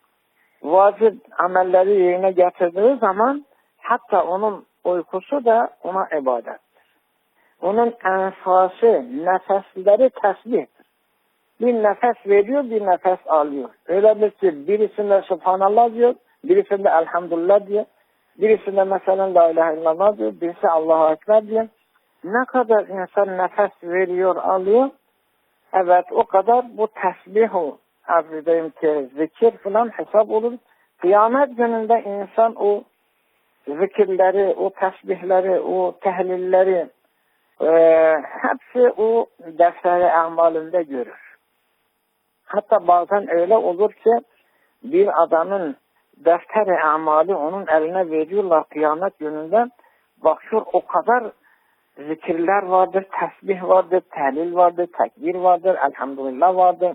Vacip amelleri yerine getirdiği zaman hatta onun uykusu da ona ibadettir. Onun enfası, nefesleri tesbihtir. Bir nefes veriyor, bir nefes alıyor. Öyle bir ki birisinde Subhanallah diyor, birisinde Elhamdülillah diyor, birisinde mesela La ilahe illallah diyor, birisi Allahu Ekber diyor. Ne kadar insan nefes veriyor, alıyor, evet o kadar bu tesbih o. Arz edeyim ki zikir falan hesap olur. Kıyamet gününde insan o zikirleri, o tesbihleri, o tehlilleri e, hepsi o defteri amalinde görür. Hatta bazen öyle olur ki bir adamın defteri amali onun eline veriyorlar kıyamet gününde. Bakıyor o kadar zikirler vardır, tesbih vardır, tehlil vardır, tekbir vardır, elhamdülillah vardır.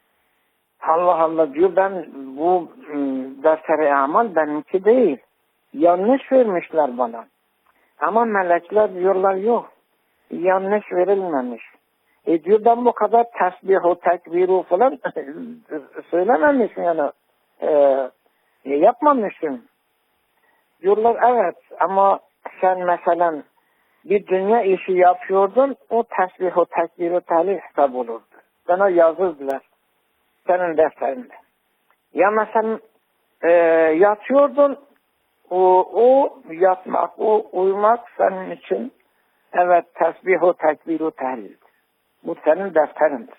Allah Allah diyor, ben bu defteri amal benimki değil. Yanlış vermişler bana. Ama melekler diyorlar yok. Yanlış verilmemiş. E diyor ben bu kadar tesbih, tekbir falan söylememişim yani. E, yapmamışım. Diyorlar evet ama sen mesela bir dünya işi yapıyordun, o tesbih, o tekbir, o tehlil hesap olurdu. Sana yazırdılar senin defterinde. Ya mesela e, yatıyordun, o, o yatmak, o uyumak senin için evet tesbih, o tekbir, o tehlil. Bu senin defterindir.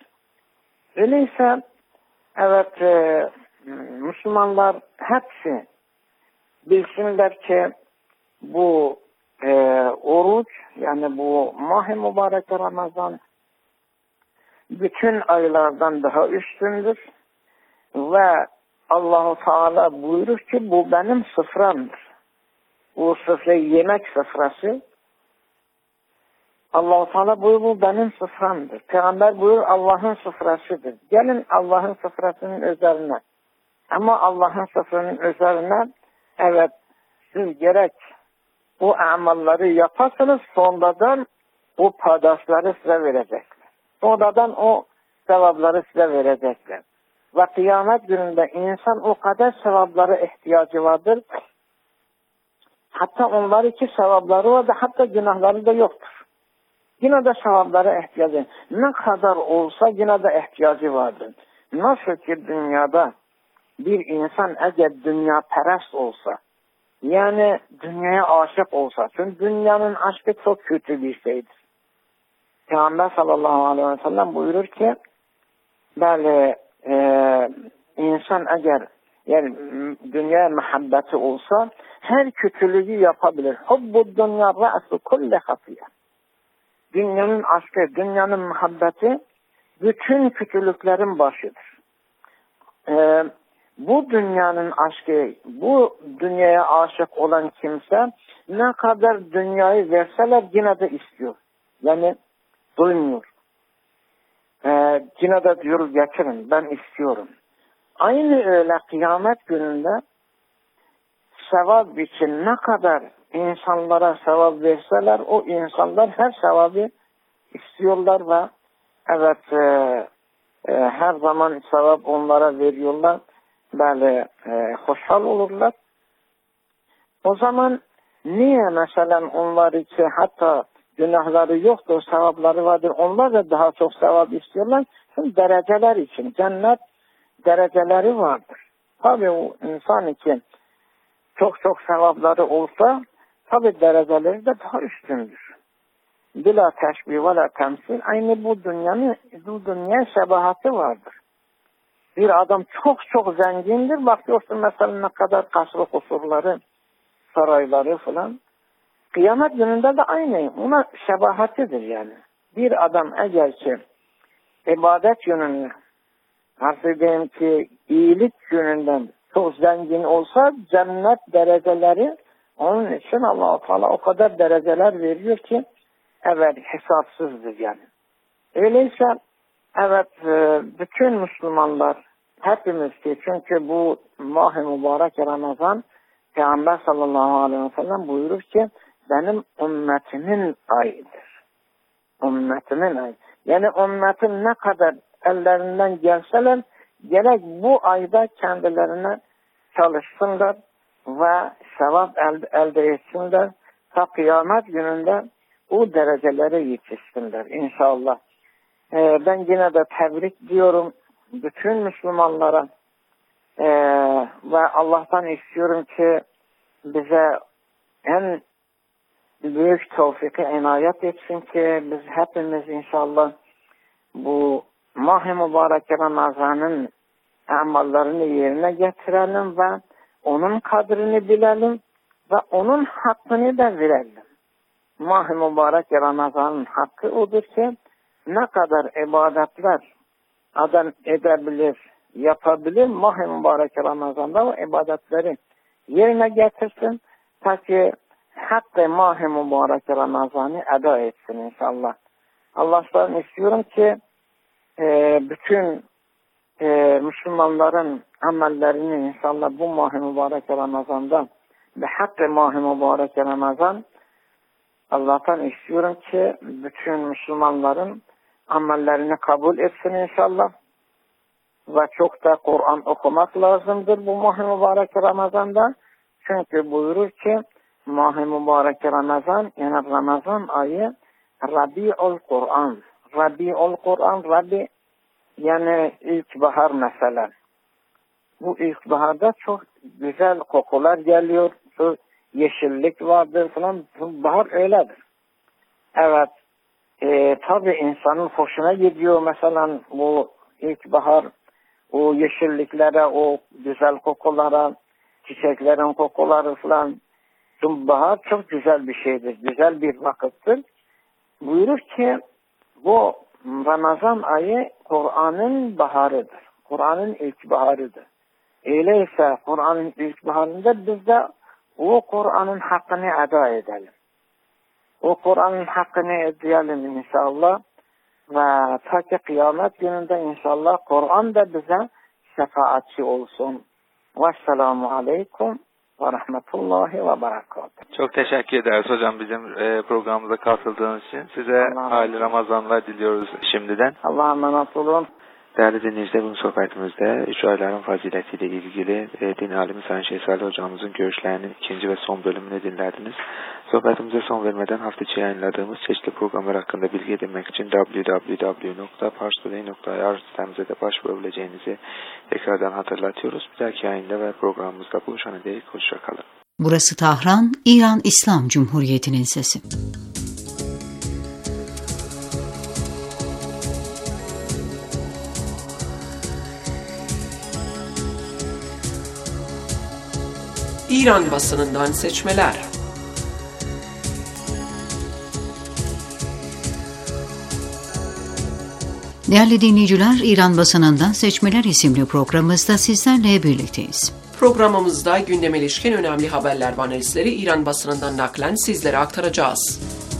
Öyleyse evet e, Müslümanlar hepsi bilsinler ki bu e, oruç yani bu mah-ı mübarek Ramazan bütün aylardan daha üstündür ve Allah-u Teala buyurur ki bu benim sıframdır. Bu sıfra yemek sıfrası. Allah-u Teala buyurur bu benim sıframdır. Peygamber buyurur Allah'ın sıfrasıdır. Gelin Allah'ın sıfrasının üzerine. Ama Allah'ın sıfrasının üzerine evet siz gerek o amalları yaparsanız sonradan o paydaşları size verecekler. Sonradan o sevapları size verecekler. Ve kıyamet gününde insan o kadar sevaplara ihtiyacı vardır. Hatta onlar iki sevapları vardır, hatta günahları da yoktur. Yine de sevaplara ihtiyacı. Ne kadar olsa yine de ihtiyacı vardır. Nasıl ki dünyada bir insan eğer dünya perest olsa, yani dünyaya aşık olsa, çünkü dünyanın aşkı çok kötü bir şeydir. Peygamber sallallahu aleyhi ve sellem buyurur ki, böyle e, insan eğer yani dünyaya muhabbeti olsa, her kötülüğü yapabilir. Hubbu dünya ra'su kulli hafiye. Dünyanın aşkı, dünyanın muhabbeti bütün kötülüklerin başıdır. E, bu dünyanın aşkı, bu dünyaya aşık olan kimse ne kadar dünyayı verseler yine de istiyor. Yani duymuyor. Ee, yine de diyor getirin ben istiyorum. Aynı öyle kıyamet gününde sevap için ne kadar insanlara sevap verseler o insanlar her sevabı istiyorlar ve evet e, e, her zaman sevap onlara veriyorlar. Böyle e, hoşhal olurlar. O zaman niye mesela onlar için hatta günahları yoktur, sevapları vardır. Onlar da daha çok sevap istiyorlar. Çünkü dereceler için. Cennet dereceleri vardır. Tabi o insan için çok çok sevapları olsa tabi dereceleri de daha üstündür. Bila teşbih ve la temsil. Aynı bu dünyanın bu dünya şebahatı vardır. Bir adam çok çok zengindir. Bakıyorsun mesela ne kadar kasrı kusurları, sarayları falan. Kıyamet gününde de aynı. Ona şebahatidir yani. Bir adam eğer ki ibadet yönünde arz edeyim ki iyilik yönünden çok zengin olsa cennet dereceleri onun için Allah-u Teala o kadar dereceler veriyor ki evet hesapsızdır yani. Öyleyse evet bütün Müslümanlar hepimiz ki çünkü bu mah-ı mübarek Ramazan Peygamber sallallahu aleyhi ve sellem buyurur ki benim ümmetimin ayıdır. Ümmetimin ayı. Yani ümmetin ne kadar ellerinden gelseler gerek bu ayda kendilerine çalışsınlar ve sevap elde, elde etsinler. Ta kıyamet gününde o derecelere yetişsinler inşallah. Ee, ben yine de tebrik diyorum bütün Müslümanlara ee, ve Allah'tan istiyorum ki bize en büyük tevfiki inayet etsin ki biz hepimiz inşallah bu mah-ı mübarek Ramazan'ın amallarını yerine getirelim ve onun kadrini bilelim ve onun hakkını da verelim. Mah-ı mübarek Ramazan'ın hakkı odur ki ne kadar ibadetler adam edebilir, yapabilir mah-ı mübarek Ramazan'da o ibadetleri yerine getirsin ta ki hakkı mah-ı mübarek Ramazan'ı eda etsin inşallah. Allah'tan istiyorum ki e, bütün e, Müslümanların amellerini inşallah bu mah-ı mübarek Ramazan'da ve hakkı mah-ı mübarek Ramazan Allah'tan istiyorum ki bütün Müslümanların amellerini kabul etsin inşallah. Ve çok da Kur'an okumak lazımdır bu mah-ı mübarek Ramazan'da. Çünkü buyurur ki mah-ı mübarek Ramazan yani Ramazan ayı Rabi'ul Kur'an. Rabi'ul Kur'an, Rabi yani ilkbahar mesela. Bu ilkbaharda çok güzel kokular geliyor. Çok yeşillik vardır falan. Bahar öyledir. Evet. E, tabii insanın hoşuna gidiyor mesela bu ilkbahar, o yeşilliklere, o güzel kokulara, çiçeklerin kokuları falan. Çünkü bahar çok güzel bir şeydir. Güzel bir vakittir. Buyurur ki bu Ramazan ayı Kur'an'ın baharıdır. Kur'an'ın ilkbaharıdır. Öyleyse Kur'an'ın ilkbaharında biz de o Kur'an'ın hakkını eda edelim. O Kur'an'ın hakkını edelim inşallah. Ve ta ki kıyamet gününde inşallah Kur'an da bize şefaatçi olsun. Vesselamu aleyküm ve rahmetullahi ve berekatuhu. Çok teşekkür ederiz hocam bizim e, programımıza katıldığınız için. Size hayırlı Ramazanlar diliyoruz şimdiden. Allah'a emanet olun. Değerli dinleyiciler, bugün sohbetimizde üç ayların faziletiyle ilgili e, din alimi Sayın Şeyh Salih hocamızın görüşlerinin ikinci ve son bölümünü dinlediniz. Sohbetimize son vermeden hafta içi yayınladığımız çeşitli programlar hakkında bilgi edinmek için double-u double-u double-u nokta parstoday nokta i r sitemize de başvurabileceğinizi tekrardan hatırlatıyoruz. Bir dahaki yayında ve programımızda buluşana dek hoşçakalın. Burası Tahran, İran İslam Cumhuriyeti'nin sesi. İran basınından seçmeler. Değerli dinleyiciler, İran basınından seçmeler isimli programımızda sizlerle birlikteyiz. Programımızda gündeme ilişkin önemli haberler ve analizleri İran basınından naklen sizlere aktaracağız.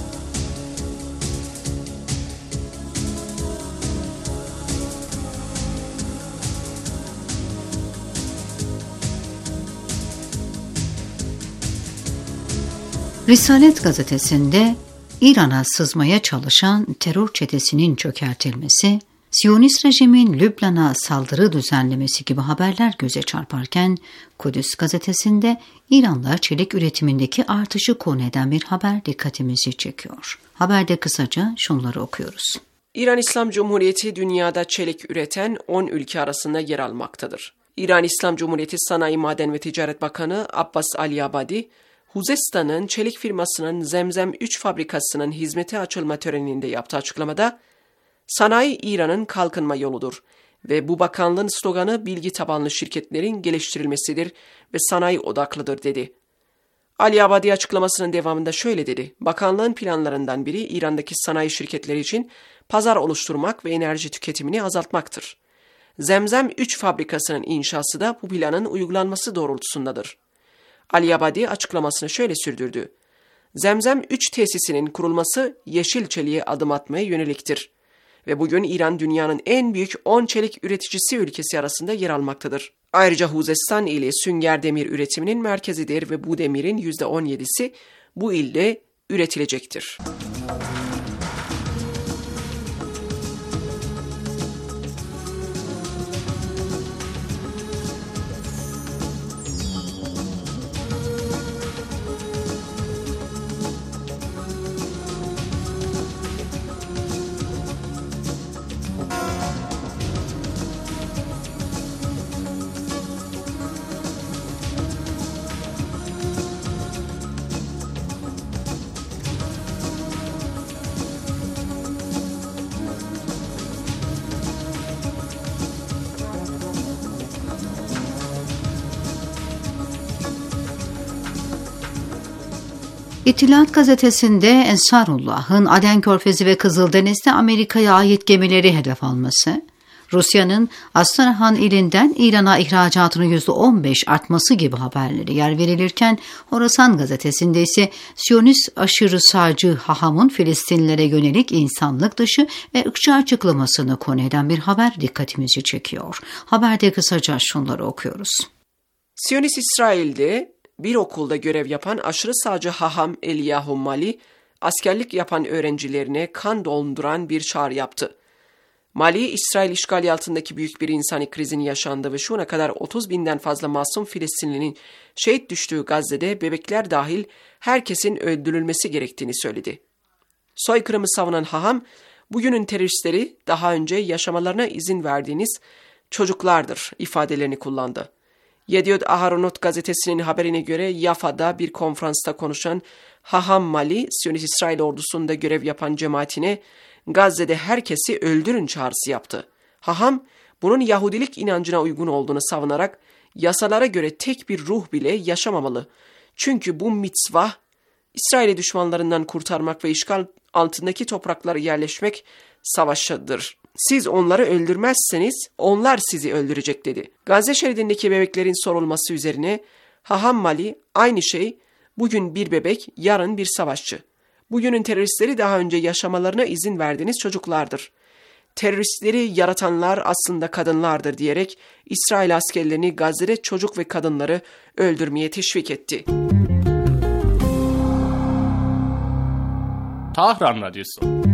Risalet gazetesinde İran'a sızmaya çalışan terör çetesinin çökertilmesi, Siyonist rejimin Lübnan'a saldırı düzenlemesi gibi haberler göze çarparken, Kudüs gazetesinde İran'la çelik üretimindeki artışı konu eden bir haber dikkatimizi çekiyor. Haberde kısaca şunları okuyoruz. İran İslam Cumhuriyeti dünyada çelik üreten on ülke arasında yer almaktadır. İran İslam Cumhuriyeti Sanayi, Maden ve Ticaret Bakanı Abbas Aliyabadi, Huzestan'ın çelik firmasının Zemzem üç fabrikasının hizmete açılma töreninde yaptığı açıklamada, sanayi İran'ın kalkınma yoludur ve bu bakanlığın sloganı bilgi tabanlı şirketlerin geliştirilmesidir ve sanayi odaklıdır dedi. Aliyabadi açıklamasının devamında şöyle dedi, bakanlığın planlarından biri İran'daki sanayi şirketleri için pazar oluşturmak ve enerji tüketimini azaltmaktır. Zemzem üç fabrikasının inşası da bu planın uygulanması doğrultusundadır. Aliyabadi açıklamasını şöyle sürdürdü. Zemzem üç tesisinin kurulması yeşil çeliğe adım atmaya yöneliktir ve bugün İran dünyanın en büyük on çelik üreticisi ülkesi arasında yer almaktadır. Ayrıca Huzestan ili sünger demir üretiminin merkezidir ve bu demirin yüzde on yedisi bu ilde üretilecektir. İttihat gazetesinde Ensarullah'ın Aden Körfezi ve Kızıldeniz'de Amerika'ya ait gemileri hedef alması, Rusya'nın Astrahan ilinden İran'a ihracatının yüzde on beş artması gibi haberleri yer verilirken, Horasan gazetesinde ise Siyonist aşırı sağcı Haham'ın Filistinlilere yönelik insanlık dışı ve ırkçı açıklamasını konu eden bir haber dikkatimizi çekiyor. Haberde kısaca şunları okuyoruz. Siyonist İsrail'de bir okulda görev yapan aşırı sağcı Haham Eliyahu Mali, askerlik yapan öğrencilerine kan donduran bir çağrı yaptı. Mali, İsrail işgali altındaki büyük bir insani krizin yaşandığı ve şu ana kadar otuz binden fazla masum Filistinlinin şehit düştüğü Gazze'de bebekler dahil herkesin öldürülmesi gerektiğini söyledi. Soykırımı savunan Haham, bugünün teröristleri daha önce yaşamalarına izin verdiğiniz çocuklardır ifadelerini kullandı. Yediot Aharonot gazetesinin haberine göre Yafa'da bir konferansta konuşan Haham Mali, Siyonist İsrail ordusunda görev yapan cemaatine Gazze'de herkesi öldürün çağrısı yaptı. Haham, bunun Yahudilik inancına uygun olduğunu savunarak yasalara göre tek bir ruh bile yaşamamalı. Çünkü bu mitzvah, İsrail'i düşmanlarından kurtarmak ve işgal altındaki topraklara yerleşmek savaşıdır. Siz onları öldürmezseniz onlar sizi öldürecek dedi. Gazze şeridindeki bebeklerin sorulması üzerine Haham Mali, aynı şey, bugün bir bebek, yarın bir savaşçı. Bugünün teröristleri daha önce yaşamalarına izin verdiğiniz çocuklardır. Teröristleri yaratanlar aslında kadınlardır diyerek İsrail askerlerini Gazze'de çocuk ve kadınları öldürmeye teşvik etti. Tahran Radyosu.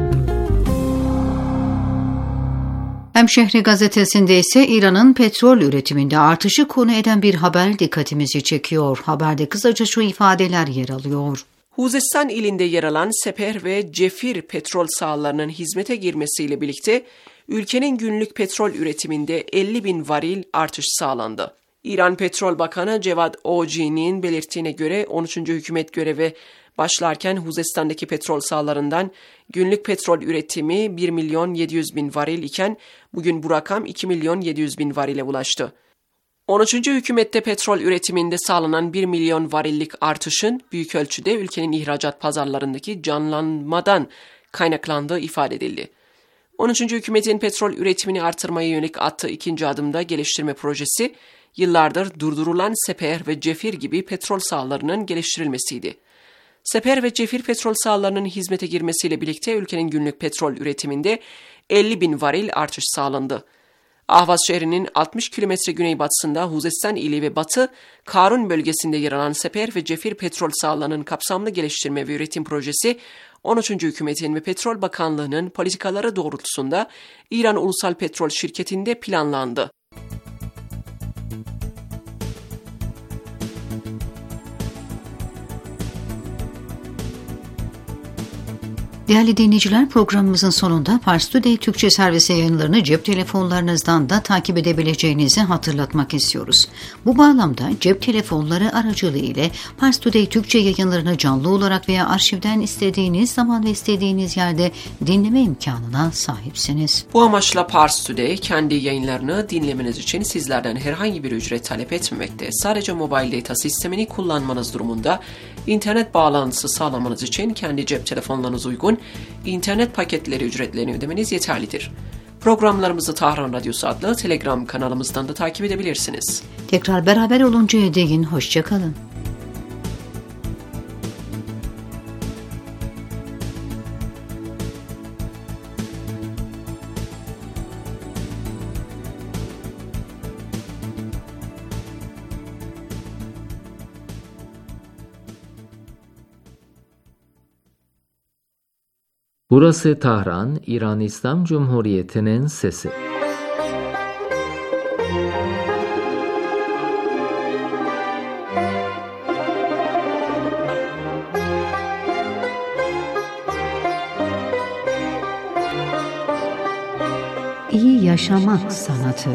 Hemşehri gazetesinde ise İran'ın petrol üretiminde artışı konu eden bir haber dikkatimizi çekiyor. Haberde kısaca şu ifadeler yer alıyor. Huzestan ilinde yer alan Seper ve Cefir petrol sahalarının hizmete girmesiyle birlikte ülkenin günlük petrol üretiminde elli bin varil artış sağlandı. İran Petrol Bakanı Cevad Oji'nin belirttiğine göre on üçüncü hükümet göreve başlarken Huzestan'daki petrol sahalarından günlük petrol üretimi bir milyon yedi yüz bin varil iken bugün bu rakam iki milyon yedi yüz bin varile ulaştı. on üçüncü hükümette petrol üretiminde sağlanan bir milyon varillik artışın büyük ölçüde ülkenin ihracat pazarlarındaki canlanmadan kaynaklandığı ifade edildi. on üçüncü hükümetin petrol üretimini artırmaya yönelik attığı ikinci adımda geliştirme projesi, yıllardır durdurulan Seper ve Cefir gibi petrol sahalarının geliştirilmesiydi. Seper ve Cefir petrol sahalarının hizmete girmesiyle birlikte ülkenin günlük petrol üretiminde elli bin varil artış sağlandı. Ahvaz şehrinin altmış kilometre güneybatısında Huzestan ili ve batı Karun bölgesinde yer alan Seper ve Cefir petrol sahalarının kapsamlı geliştirme ve üretim projesi on üçüncü hükümetin ve Petrol Bakanlığı'nın politikaları doğrultusunda İran Ulusal Petrol Şirketi'nde planlandı. Değerli dinleyiciler, programımızın sonunda Pars Today Türkçe servisi yayınlarını cep telefonlarınızdan da takip edebileceğinizi hatırlatmak istiyoruz. Bu bağlamda cep telefonları aracılığı ile Pars Today Türkçe yayınlarını canlı olarak veya arşivden istediğiniz zaman ve istediğiniz yerde dinleme imkanına sahipsiniz. Bu amaçla Pars Today kendi yayınlarını dinlemeniz için sizlerden herhangi bir ücret talep etmemekte. Sadece mobile data sistemini kullanmanız durumunda internet bağlantısı sağlamanız için kendi cep telefonlarınız uygun internet paketleri ücretlerini ödemeniz yeterlidir. Programlarımızı Tahran Radyosu adlı Telegram kanalımızdan da takip edebilirsiniz. Tekrar beraber oluncaya değin hoşça kalın. Burası Tahran, İran İslam Cumhuriyeti'nin sesi. İyi yaşamak sanatı.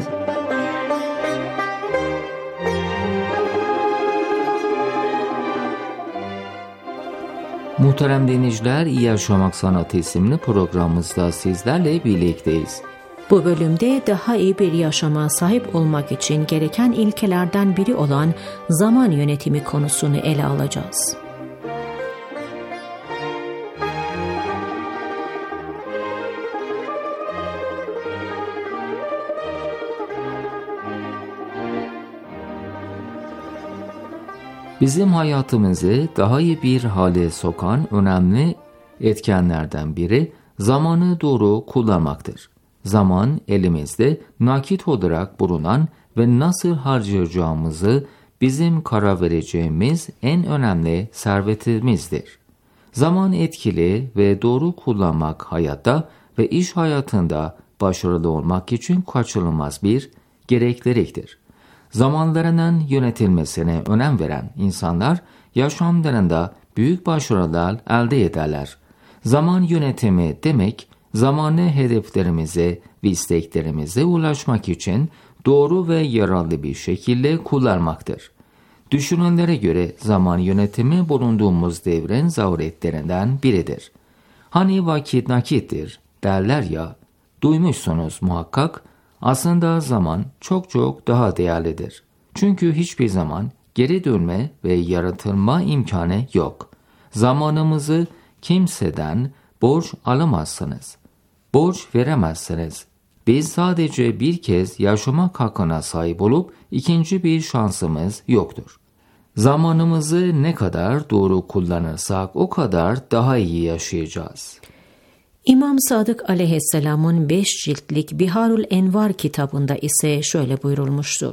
Muhterem dinleyiciler, İyi Yaşamak Sanatı isimli programımızda sizlerle birlikteyiz. Bu bölümde daha iyi bir yaşama sahip olmak için gereken ilkelerden biri olan zaman yönetimi konusunu ele alacağız. Bizim hayatımızı daha iyi bir hale sokan önemli etkenlerden biri zamanı doğru kullanmaktır. Zaman elimizde nakit olarak bulunan ve nasıl harcayacağımızı bizim karar vereceğimiz en önemli servetimizdir. Zaman etkili ve doğru kullanmak hayatta ve iş hayatında başarılı olmak için kaçınılmaz bir gerekliliktir. Zamanlarının yönetilmesine önem veren insanlar yaşamlarında büyük başarılar elde ederler. Zaman yönetimi demek, zamanı hedeflerimize ve isteklerimize ulaşmak için doğru ve yararlı bir şekilde kullanmaktır. Düşünenlere göre zaman yönetimi bulunduğumuz devrin zaruretlerinden biridir. Hani vakit nakittir derler ya, duymuşsunuz muhakkak. Aslında zaman çok çok daha değerlidir. Çünkü hiçbir zaman geri dönme ve yaratılma imkanı yok. Zamanımızı kimseden borç alamazsınız. Borç veremezsiniz. Biz sadece bir kez yaşamak hakkına sahip olup ikinci bir şansımız yoktur. Zamanımızı ne kadar doğru kullanırsak o kadar daha iyi yaşayacağız. İmam Sadık aleyhisselamın beş ciltlik Biharul Envar kitabında ise şöyle buyurulmuştur.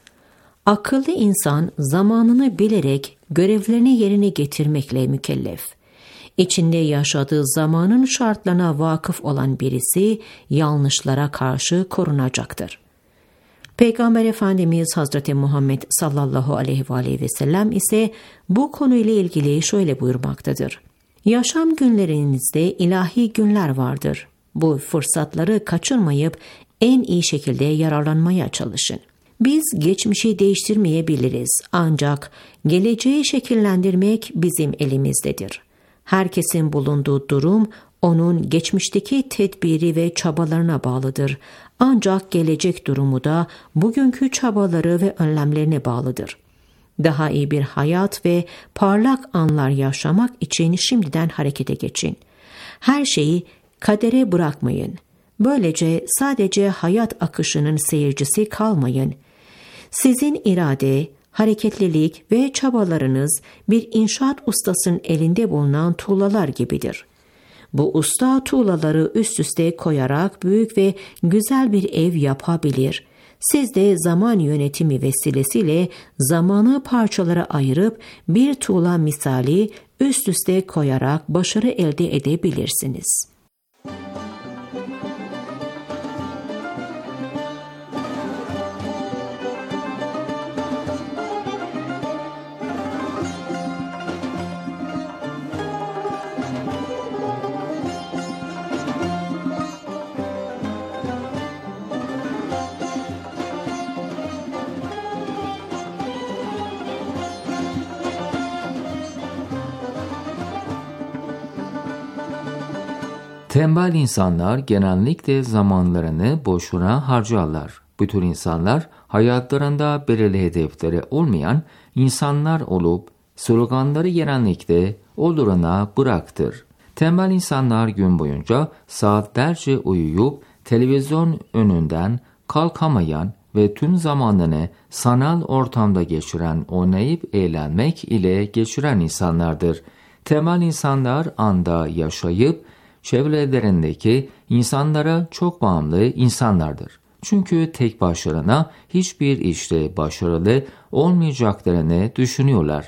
Akıllı insan zamanını bilerek görevlerini yerine getirmekle mükellef. İçinde yaşadığı zamanın şartlarına vakıf olan birisi yanlışlara karşı korunacaktır. Peygamber Efendimiz Hazreti Muhammed sallallahu aleyhi ve aleyhi ve sellem ise bu konuyla ilgili şöyle buyurmaktadır. Yaşam günlerinizde ilahi günler vardır. Bu fırsatları kaçırmayıp en iyi şekilde yararlanmaya çalışın. Biz geçmişi değiştirmeyebiliriz ancak geleceği şekillendirmek bizim elimizdedir. Herkesin bulunduğu durum onun geçmişteki tedbiri ve çabalarına bağlıdır. Ancak gelecek durumu da bugünkü çabaları ve önlemlerine bağlıdır. Daha iyi bir hayat ve parlak anlar yaşamak için şimdiden harekete geçin. Her şeyi kadere bırakmayın. Böylece sadece hayat akışının seyircisi kalmayın. Sizin irade, hareketlilik ve çabalarınız bir inşaat ustasının elinde bulunan tuğlalar gibidir. Bu usta tuğlaları üst üste koyarak büyük ve güzel bir ev yapabilir. Siz de zaman yönetimi vesilesiyle zamanı parçalara ayırıp bir tuğla misali üst üste koyarak başarı elde edebilirsiniz. Tembel insanlar genellikle zamanlarını boşuna harcarlar. Bu tür insanlar hayatlarında belirli hedefleri olmayan insanlar olup sloganları genellikle oluruna bıraktır. Tembel insanlar gün boyunca saatlerce uyuyup televizyon önünden kalkamayan ve tüm zamanını sanal ortamda geçiren, oynayıp eğlenmek ile geçiren insanlardır. Tembel insanlar anda yaşayıp çevrelerindeki insanlara çok bağımlı insanlardır. Çünkü tek başlarına hiçbir işte başarılı olmayacaklarını düşünüyorlar.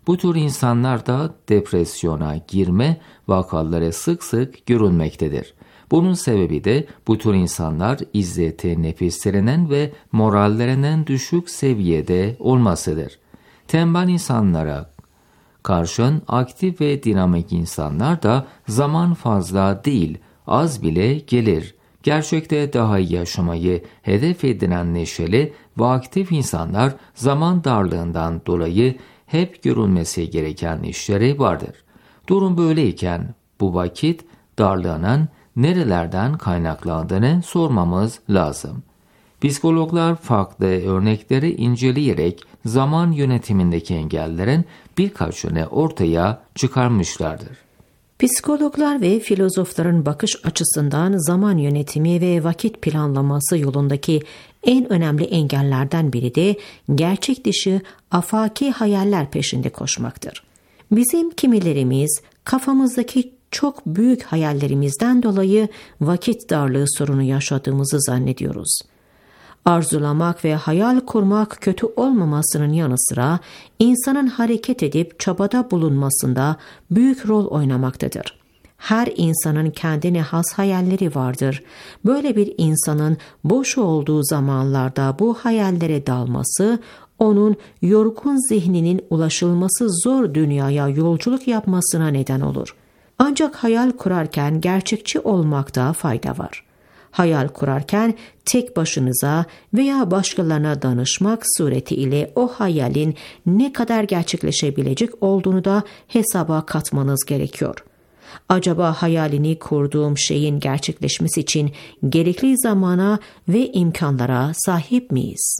Bu tür insanlarda depresyona girme vakaları sık sık görülmektedir. Bunun sebebi de bu tür insanlar izzeti nefislerinin ve morallerinin düşük seviyede olmasıdır. Tembel insanlara karşın aktif ve dinamik insanlar da zaman fazla değil, az bile gelir. Gerçekte daha iyi yaşamayı hedef edinen neşeli ve aktif insanlar zaman darlığından dolayı hep görülmesi gereken işleri vardır. Durum böyleyken bu vakit darlığının nerelerden kaynaklandığını sormamız lazım. Psikologlar farklı örnekleri inceleyerek zaman yönetimindeki engellerin birkaçını ortaya çıkarmışlardır. Psikologlar ve filozofların bakış açısından zaman yönetimi ve vakit planlaması yolundaki en önemli engellerden biri de gerçek dışı afaki hayaller peşinde koşmaktır. Bizim kimilerimiz kafamızdaki çok büyük hayallerimizden dolayı vakit darlığı sorunu yaşadığımızı zannediyoruz. Arzulamak ve hayal kurmak kötü olmamasının yanı sıra insanın hareket edip çabada bulunmasında büyük rol oynamaktadır. Her insanın kendine has hayalleri vardır. Böyle bir insanın boş olduğu zamanlarda bu hayallere dalması, onun yorgun zihninin ulaşılması zor dünyaya yolculuk yapmasına neden olur. Ancak hayal kurarken gerçekçi olmakta fayda var. Hayal kurarken tek başınıza veya başkalarına danışmak suretiyle o hayalin ne kadar gerçekleşebilecek olduğunu da hesaba katmanız gerekiyor. Acaba hayalini kurduğum şeyin gerçekleşmesi için gerekli zamana ve imkanlara sahip miyiz?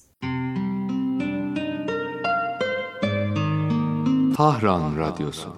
Tahran Radyosu.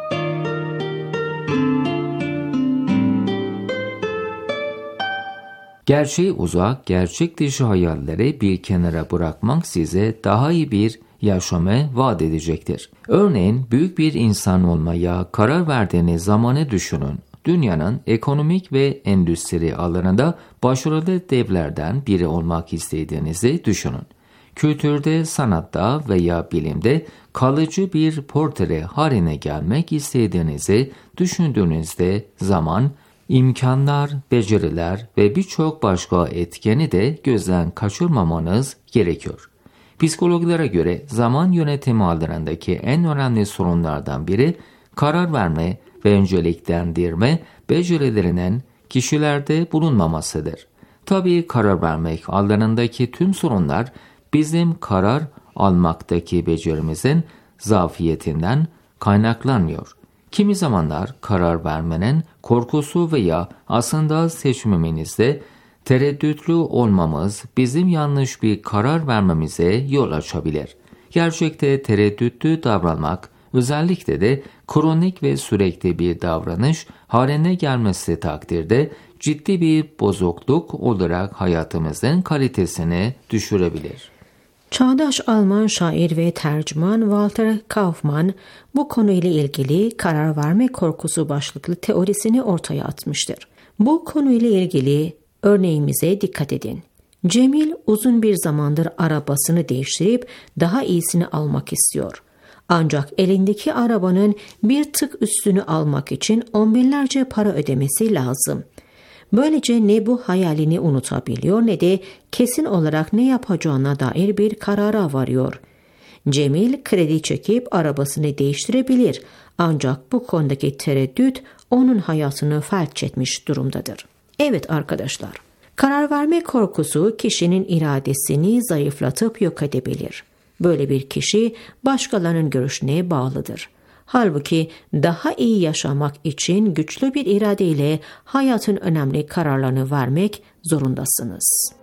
Gerçeği uzak, gerçek dışı hayalleri bir kenara bırakmak size daha iyi bir yaşamı vaat edecektir. Örneğin büyük bir insan olmaya karar verdiğiniz zamanı düşünün. Dünyanın ekonomik ve endüstri alanında başarılı devlerden biri olmak istediğinizi düşünün. Kültürde, sanatta veya bilimde kalıcı bir portre haline gelmek istediğinizi düşündüğünüzde zaman, İmkanlar, beceriler ve birçok başka etkeni de gözden kaçırmamanız gerekiyor. Psikologlara göre zaman yönetimi alanındaki en önemli sorunlardan biri karar verme ve önceliklendirme becerilerinin kişilerde bulunmamasıdır. Tabii karar vermek alanındaki tüm sorunlar bizim karar almaktaki becerimizin zafiyetinden kaynaklanmıyor. Kimi zamanlar karar vermenin korkusu veya aslında seçmemenizde tereddütlü olmamız bizim yanlış bir karar vermemize yol açabilir. Gerçekte tereddütlü davranmak özellikle de kronik ve sürekli bir davranış haline gelmesi takdirde ciddi bir bozukluk olarak hayatımızın kalitesini düşürebilir. Çağdaş Alman şair ve tercüman Walter Kaufmann bu konuyla ilgili karar verme korkusu başlıklı teorisini ortaya atmıştır. Bu konuyla ilgili örneğimize dikkat edin. Cemil uzun bir zamandır arabasını değiştirip daha iyisini almak istiyor. Ancak elindeki arabanın bir tık üstünü almak için on binlerce para ödemesi lazım. Böylece ne bu hayalini unutabiliyor ne de kesin olarak ne yapacağına dair bir karara varıyor. Cemil kredi çekip arabasını değiştirebilir ancak bu konudaki tereddüt onun hayatını felç etmiş durumdadır. Evet arkadaşlar, karar verme korkusu kişinin iradesini zayıflatıp yok edebilir. Böyle bir kişi başkalarının görüşüne bağlıdır. Halbuki daha iyi yaşamak için güçlü bir iradeyle hayatın önemli kararlarını vermek zorundasınız.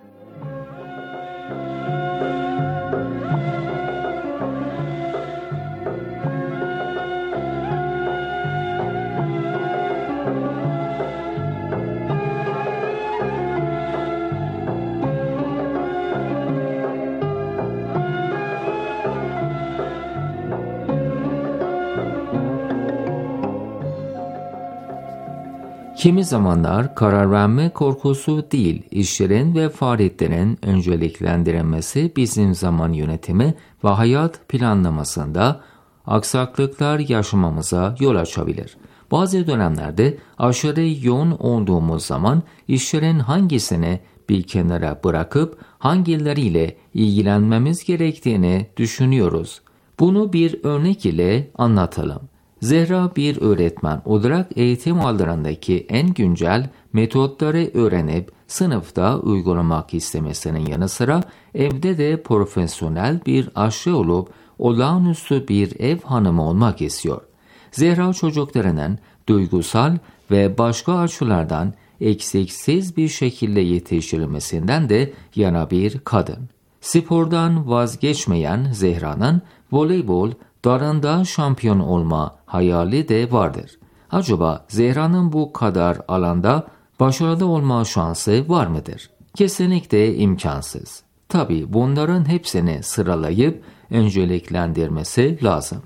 Kimi zamanlar karar verme korkusu değil, işlerin ve faaliyetlerin önceliklendirilmesi bizim zaman yönetimi ve hayat planlamasında aksaklıklar yaşamamıza yol açabilir. Bazı dönemlerde aşırı yoğun olduğumuz zaman işlerin hangisini bir kenara bırakıp hangileriyle ilgilenmemiz gerektiğini düşünüyoruz. Bunu bir örnek ile anlatalım. Zehra bir öğretmen olarak eğitim alanlarındaki en güncel metotları öğrenip sınıfta uygulamak istemesinin yanı sıra evde de profesyonel bir aşçı olup olağanüstü bir ev hanımı olmak istiyor. Zehra çocuklarının duygusal ve başka açılardan eksiksiz bir şekilde yetiştirilmesinden de yana bir kadın. Spordan vazgeçmeyen Zehra'nın voleybol dalında şampiyon olma hayali de vardır. Acaba Zehra'nın bu kadar alanda başarılı olma şansı var mıdır? Kesinlikle imkansız. Tabii bunların hepsini sıralayıp önceliklendirmesi lazım.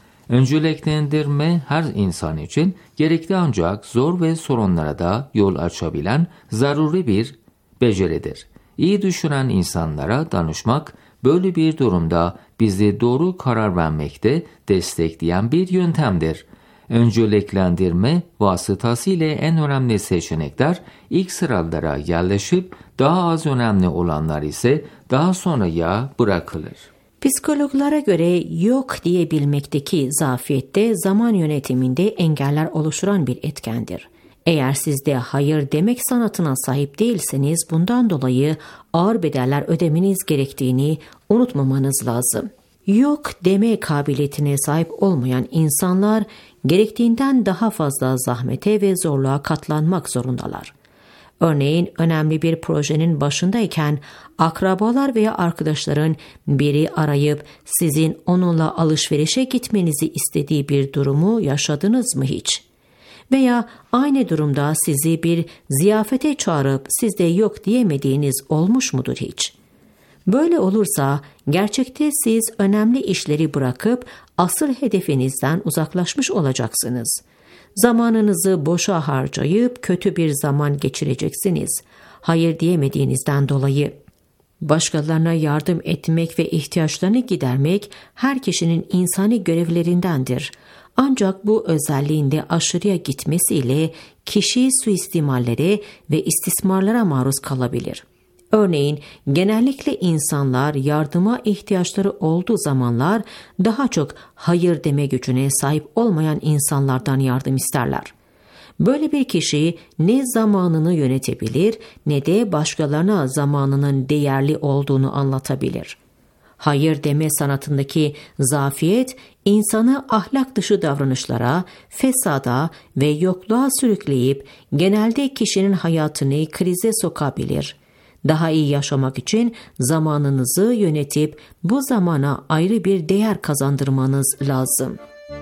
Önceliklendirme her insan için gerekli ancak zor ve sorunlara da yol açabilen zaruri bir beceridir. İyi düşünen insanlara danışmak böyle bir durumda bizi doğru karar vermekte destekleyen bir yöntemdir. Önceliklendirme vasıtasıyla en önemli seçenekler ilk sıralara yerleşip daha az önemli olanlar ise daha sonraya bırakılır. Psikologlara göre yok diyebilmekteki zafiyette zaman yönetiminde engeller oluşturan bir etkendir. Eğer siz de hayır demek sanatına sahip değilseniz bundan dolayı ağır bedeller ödemeniz gerektiğini unutmamanız lazım. Yok deme kabiliyetine sahip olmayan insanlar gerektiğinden daha fazla zahmete ve zorluğa katlanmak zorundalar. Örneğin önemli bir projenin başındayken akrabalar veya arkadaşların biri arayıp sizin onunla alışverişe gitmenizi istediği bir durumu yaşadınız mı hiç? Veya aynı durumda sizi bir ziyafete çağırıp siz de yok diyemediğiniz olmuş mudur hiç? Böyle olursa gerçekte siz önemli işleri bırakıp asıl hedefinizden uzaklaşmış olacaksınız. Zamanınızı boşa harcayıp kötü bir zaman geçireceksiniz. Hayır diyemediğinizden dolayı. Başkalarına yardım etmek ve ihtiyaçlarını gidermek her kişinin insani görevlerindendir. Ancak bu özelliğinde aşırıya gitmesiyle kişi suistimallere ve istismarlara maruz kalabilir. Örneğin genellikle insanlar yardıma ihtiyaçları olduğu zamanlar daha çok hayır deme gücüne sahip olmayan insanlardan yardım isterler. Böyle bir kişi ne zamanını yönetebilir ne de başkalarına zamanının değerli olduğunu anlatabilir. Hayır deme sanatındaki zafiyet insanı ahlak dışı davranışlara, fesada ve yokluğa sürükleyip genelde kişinin hayatını krize sokabilir. Daha iyi yaşamak için zamanınızı yönetip bu zamana ayrı bir değer kazandırmanız lazım.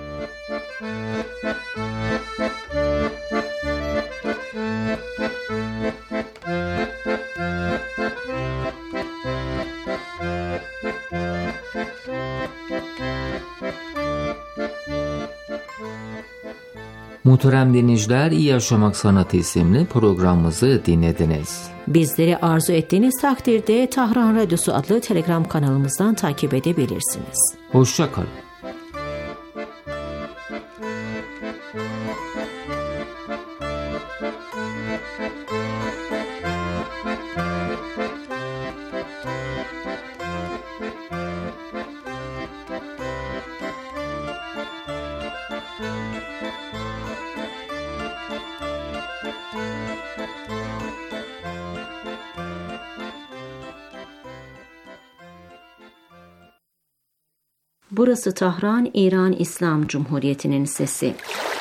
Muhterem dinleyiciler, İyi Yaşamak Sanatı isimli programımızı dinlediniz. Bizleri arzu ettiğiniz takdirde Tahran Radyosu adlı Telegram kanalımızdan takip edebilirsiniz. Hoşça kalın. Burası Tahran, İran İslam Cumhuriyeti'nin sesi.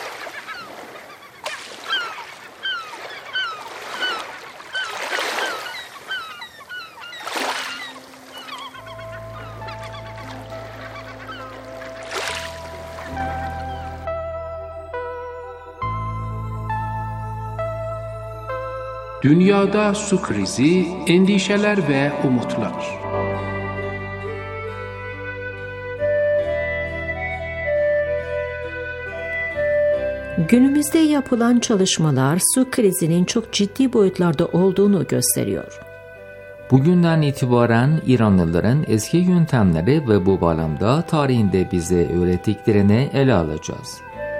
Dünyada su krizi, endişeler ve umutlar. Günümüzde yapılan çalışmalar su krizinin çok ciddi boyutlarda olduğunu gösteriyor. Bugünden itibaren İranlıların eski yöntemleri ve bu bağlamda tarihinde bize öğrettiklerini ele alacağız.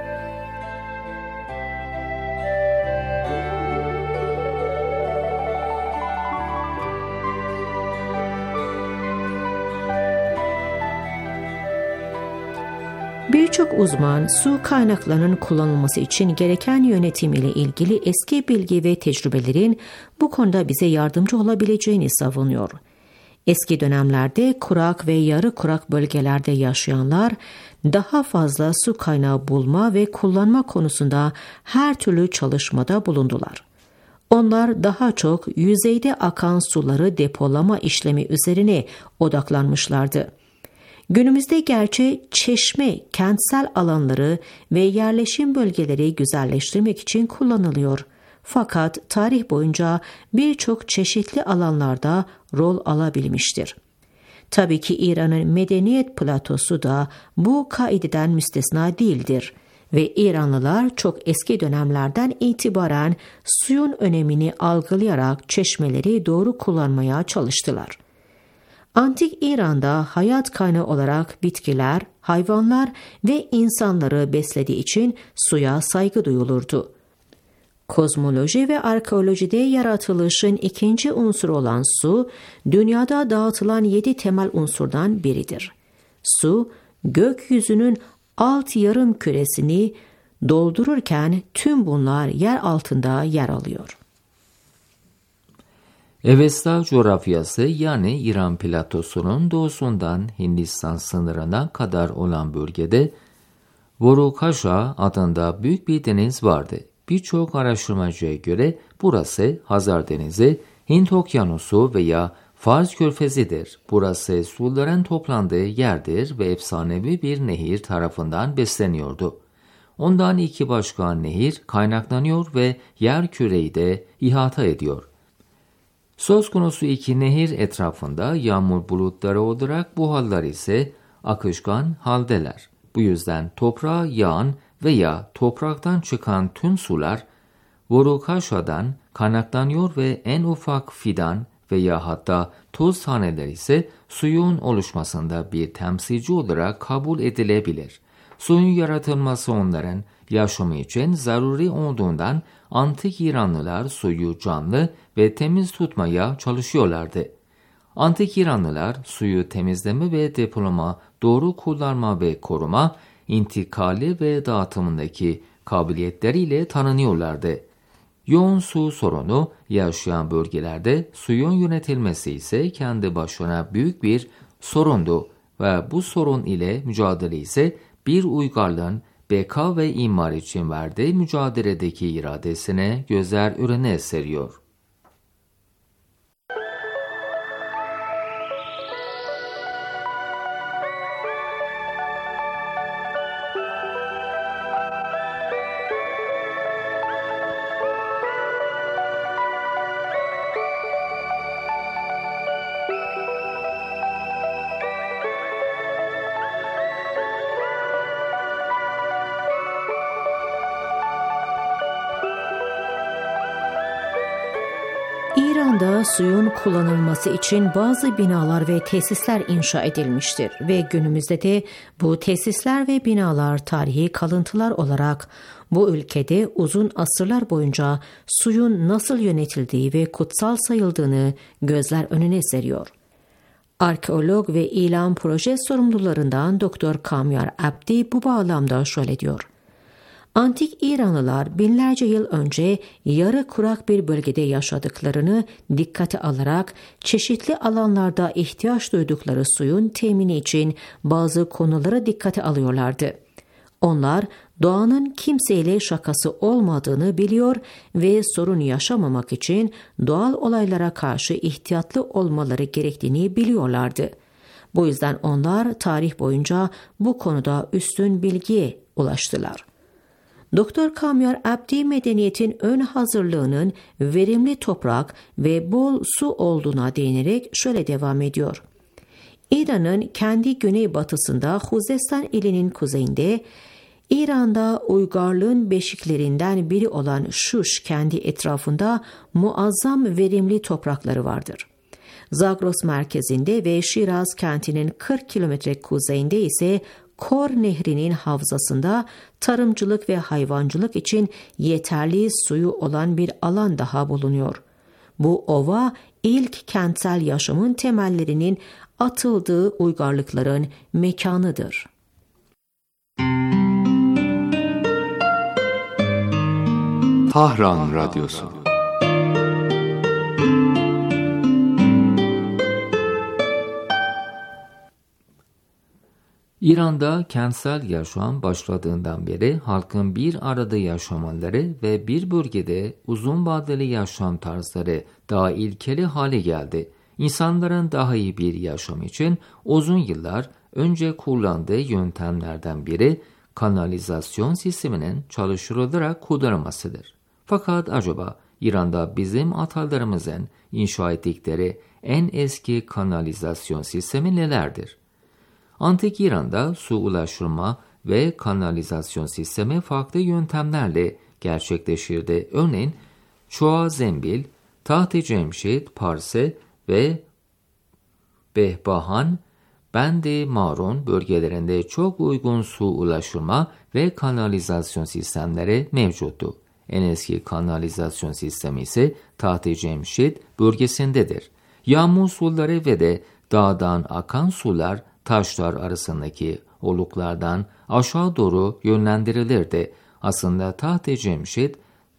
Birçok uzman su kaynaklarının kullanılması için gereken yönetim ile ilgili eski bilgi ve tecrübelerin bu konuda bize yardımcı olabileceğini savunuyor. Eski dönemlerde kurak ve yarı kurak bölgelerde yaşayanlar daha fazla su kaynağı bulma ve kullanma konusunda her türlü çalışmada bulundular. Onlar daha çok yüzeyde akan suları depolama işlemi üzerine odaklanmışlardı. Günümüzde gerçi çeşme, kentsel alanları ve yerleşim bölgeleri güzelleştirmek için kullanılıyor. Fakat tarih boyunca birçok çeşitli alanlarda rol alabilmiştir. Tabii ki İran'ın medeniyet platosu da bu kaideden müstesna değildir ve İranlılar çok eski dönemlerden itibaren suyun önemini algılayarak çeşmeleri doğru kullanmaya çalıştılar. Antik İran'da hayat kaynağı olarak bitkiler, hayvanlar ve insanları beslediği için suya saygı duyulurdu. Kozmoloji ve arkeolojide yaratılışın ikinci unsuru olan su, dünyada dağıtılan yedi temel unsurdan biridir. Su, gökyüzünün alt yarım küresini doldururken tüm bunlar yer altında yer alıyor. Avesta coğrafyası yani İran platosunun doğusundan Hindistan sınırına kadar olan bölgede Vorukasha adında büyük bir deniz vardı. Birçok araştırmacıya göre burası Hazar Denizi, Hint Okyanusu veya Fars Körfezi'dir. Burası suların toplandığı yerdir ve efsanevi bir nehir tarafından besleniyordu. Ondan iki başka nehir kaynaklanıyor ve yer küreyi de ihata ediyor. Söz konusu iki nehir etrafında yağmur bulutları olarak buharlar ise akışkan haldeler. Bu yüzden toprağa yağan veya topraktan çıkan tüm sular Vorukasha'dan kaynaklanıyor ve en ufak fidan veya hatta toz taneler ise suyun oluşmasında bir temsilci olarak kabul edilebilir. Suyun yaratılması onların yaşamı için zaruri olduğundan antik İranlılar suyu canlı ve temiz tutmaya çalışıyorlardı. Antik İranlılar suyu temizleme ve depolama, doğru kullanma ve koruma, intikali ve dağıtımındaki kabiliyetleriyle tanınıyorlardı. Yoğun su sorunu yaşayan bölgelerde suyun yönetilmesi ise kendi başına büyük bir sorundu ve bu sorun ile mücadele ise bir uygarlığın beka ve imar için verdiği mücadeledeki iradesine gözler önüne seriyor. İran'da suyun kullanılması için bazı binalar ve tesisler inşa edilmiştir ve günümüzde de bu tesisler ve binalar tarihi kalıntılar olarak bu ülkede uzun asırlar boyunca suyun nasıl yönetildiği ve kutsal sayıldığını gözler önüne seriyor. Arkeolog ve ilan proje sorumlularından Doktor Kamyar Abdi bu bağlamda şöyle diyor. Antik İranlılar binlerce yıl önce yarı kurak bir bölgede yaşadıklarını dikkate alarak çeşitli alanlarda ihtiyaç duydukları suyun temini için bazı konuları dikkate alıyorlardı. Onlar doğanın kimseyle şakası olmadığını biliyor ve sorun yaşamamak için doğal olaylara karşı ihtiyatlı olmaları gerektiğini biliyorlardı. Bu yüzden onlar tarih boyunca bu konuda üstün bilgiye ulaştılar. Doktor Kamyar Abdi medeniyetin ön hazırlığının verimli toprak ve bol su olduğuna değinerek şöyle devam ediyor. İran'ın kendi güneybatısında Huzestan ilinin kuzeyinde, İran'da uygarlığın beşiklerinden biri olan Şuş kendi etrafında muazzam verimli toprakları vardır. Zagros merkezinde ve Şiraz kentinin kırk kilometre kuzeyinde ise Kor Nehri'nin havzasında tarımcılık ve hayvancılık için yeterli suyu olan bir alan daha bulunuyor. Bu ova ilk kentsel yaşamın temellerinin atıldığı uygarlıkların mekanıdır. Tahran Radyosu. İran'da kentsel yaşam başladığından beri halkın bir arada yaşamaları ve bir bölgede uzun vadeli yaşam tarzları daha ilkeli hale geldi. İnsanların daha iyi bir yaşam için uzun yıllar önce kullandığı yöntemlerden biri kanalizasyon sisteminin çalıştırılarak kullanılmasıdır. Fakat acaba İran'da bizim atalarımızın inşa ettikleri en eski kanalizasyon sistemi nelerdir? Antik İran'da su ulaştırma ve kanalizasyon sistemi farklı yöntemlerle gerçekleşirdi. Örneğin Çoğa Zembil, Taht-ı Cemşit, Parse ve Behbahan, Bendi Marun bölgelerinde çok uygun su ulaştırma ve kanalizasyon sistemleri mevcuttu. En eski kanalizasyon sistemi ise Taht-ı Cemşit bölgesindedir. Yağmur suları ve de dağdan akan sular taşlar arasındaki oluklardan aşağı doğru yönlendirilirdi. Aslında Taht-ı Cemşit,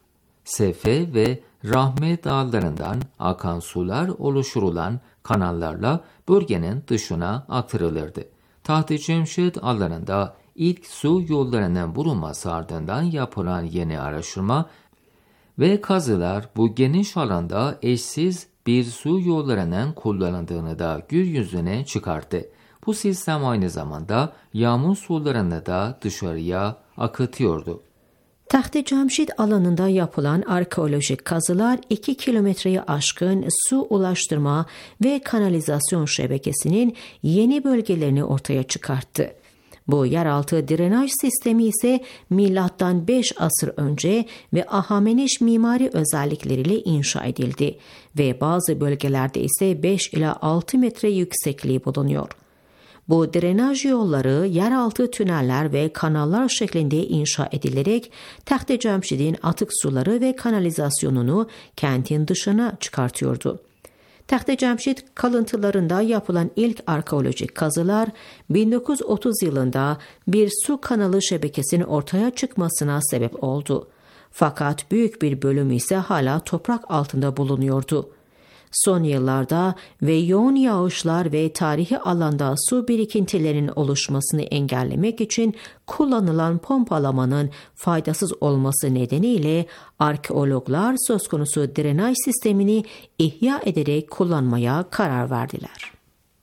Sefe ve Rahmet dağlarından akan sular oluşturulan kanallarla bölgenin dışına aktarılırdı. Taht-ı Cemşit alanında ilk su yollarının bulunması ardından yapılan yeni araştırma ve kazılar bu geniş alanda eşsiz bir su yollarının kullanıldığını da gün yüzüne çıkarttı. Bu sistem aynı zamanda yağmur sularını da dışarıya akıtıyordu. Taht-ı Cemşit alanında yapılan arkeolojik kazılar iki kilometreyi aşkın su ulaştırma ve kanalizasyon şebekesinin yeni bölgelerini ortaya çıkarttı. Bu yeraltı drenaj sistemi ise milattan beş asır önce ve Ahameneş mimari özellikleriyle inşa edildi ve bazı bölgelerde ise beş ila altı metre yüksekliği bulunuyor. Bu drenaj yolları yeraltı tüneller ve kanallar şeklinde inşa edilerek Taht-ı Cemşit'in atık suları ve kanalizasyonunu kentin dışına çıkartıyordu. Taht-ı Cemşit kalıntılarında yapılan ilk arkeolojik kazılar bin dokuz yüz otuz yılında bir su kanalı şebekesinin ortaya çıkmasına sebep oldu. Fakat büyük bir bölümü ise hala toprak altında bulunuyordu. Son yıllarda ve yoğun yağışlar ve tarihi alanda su birikintilerinin oluşmasını engellemek için kullanılan pompalamanın faydasız olması nedeniyle arkeologlar söz konusu drenaj sistemini ihya ederek kullanmaya karar verdiler.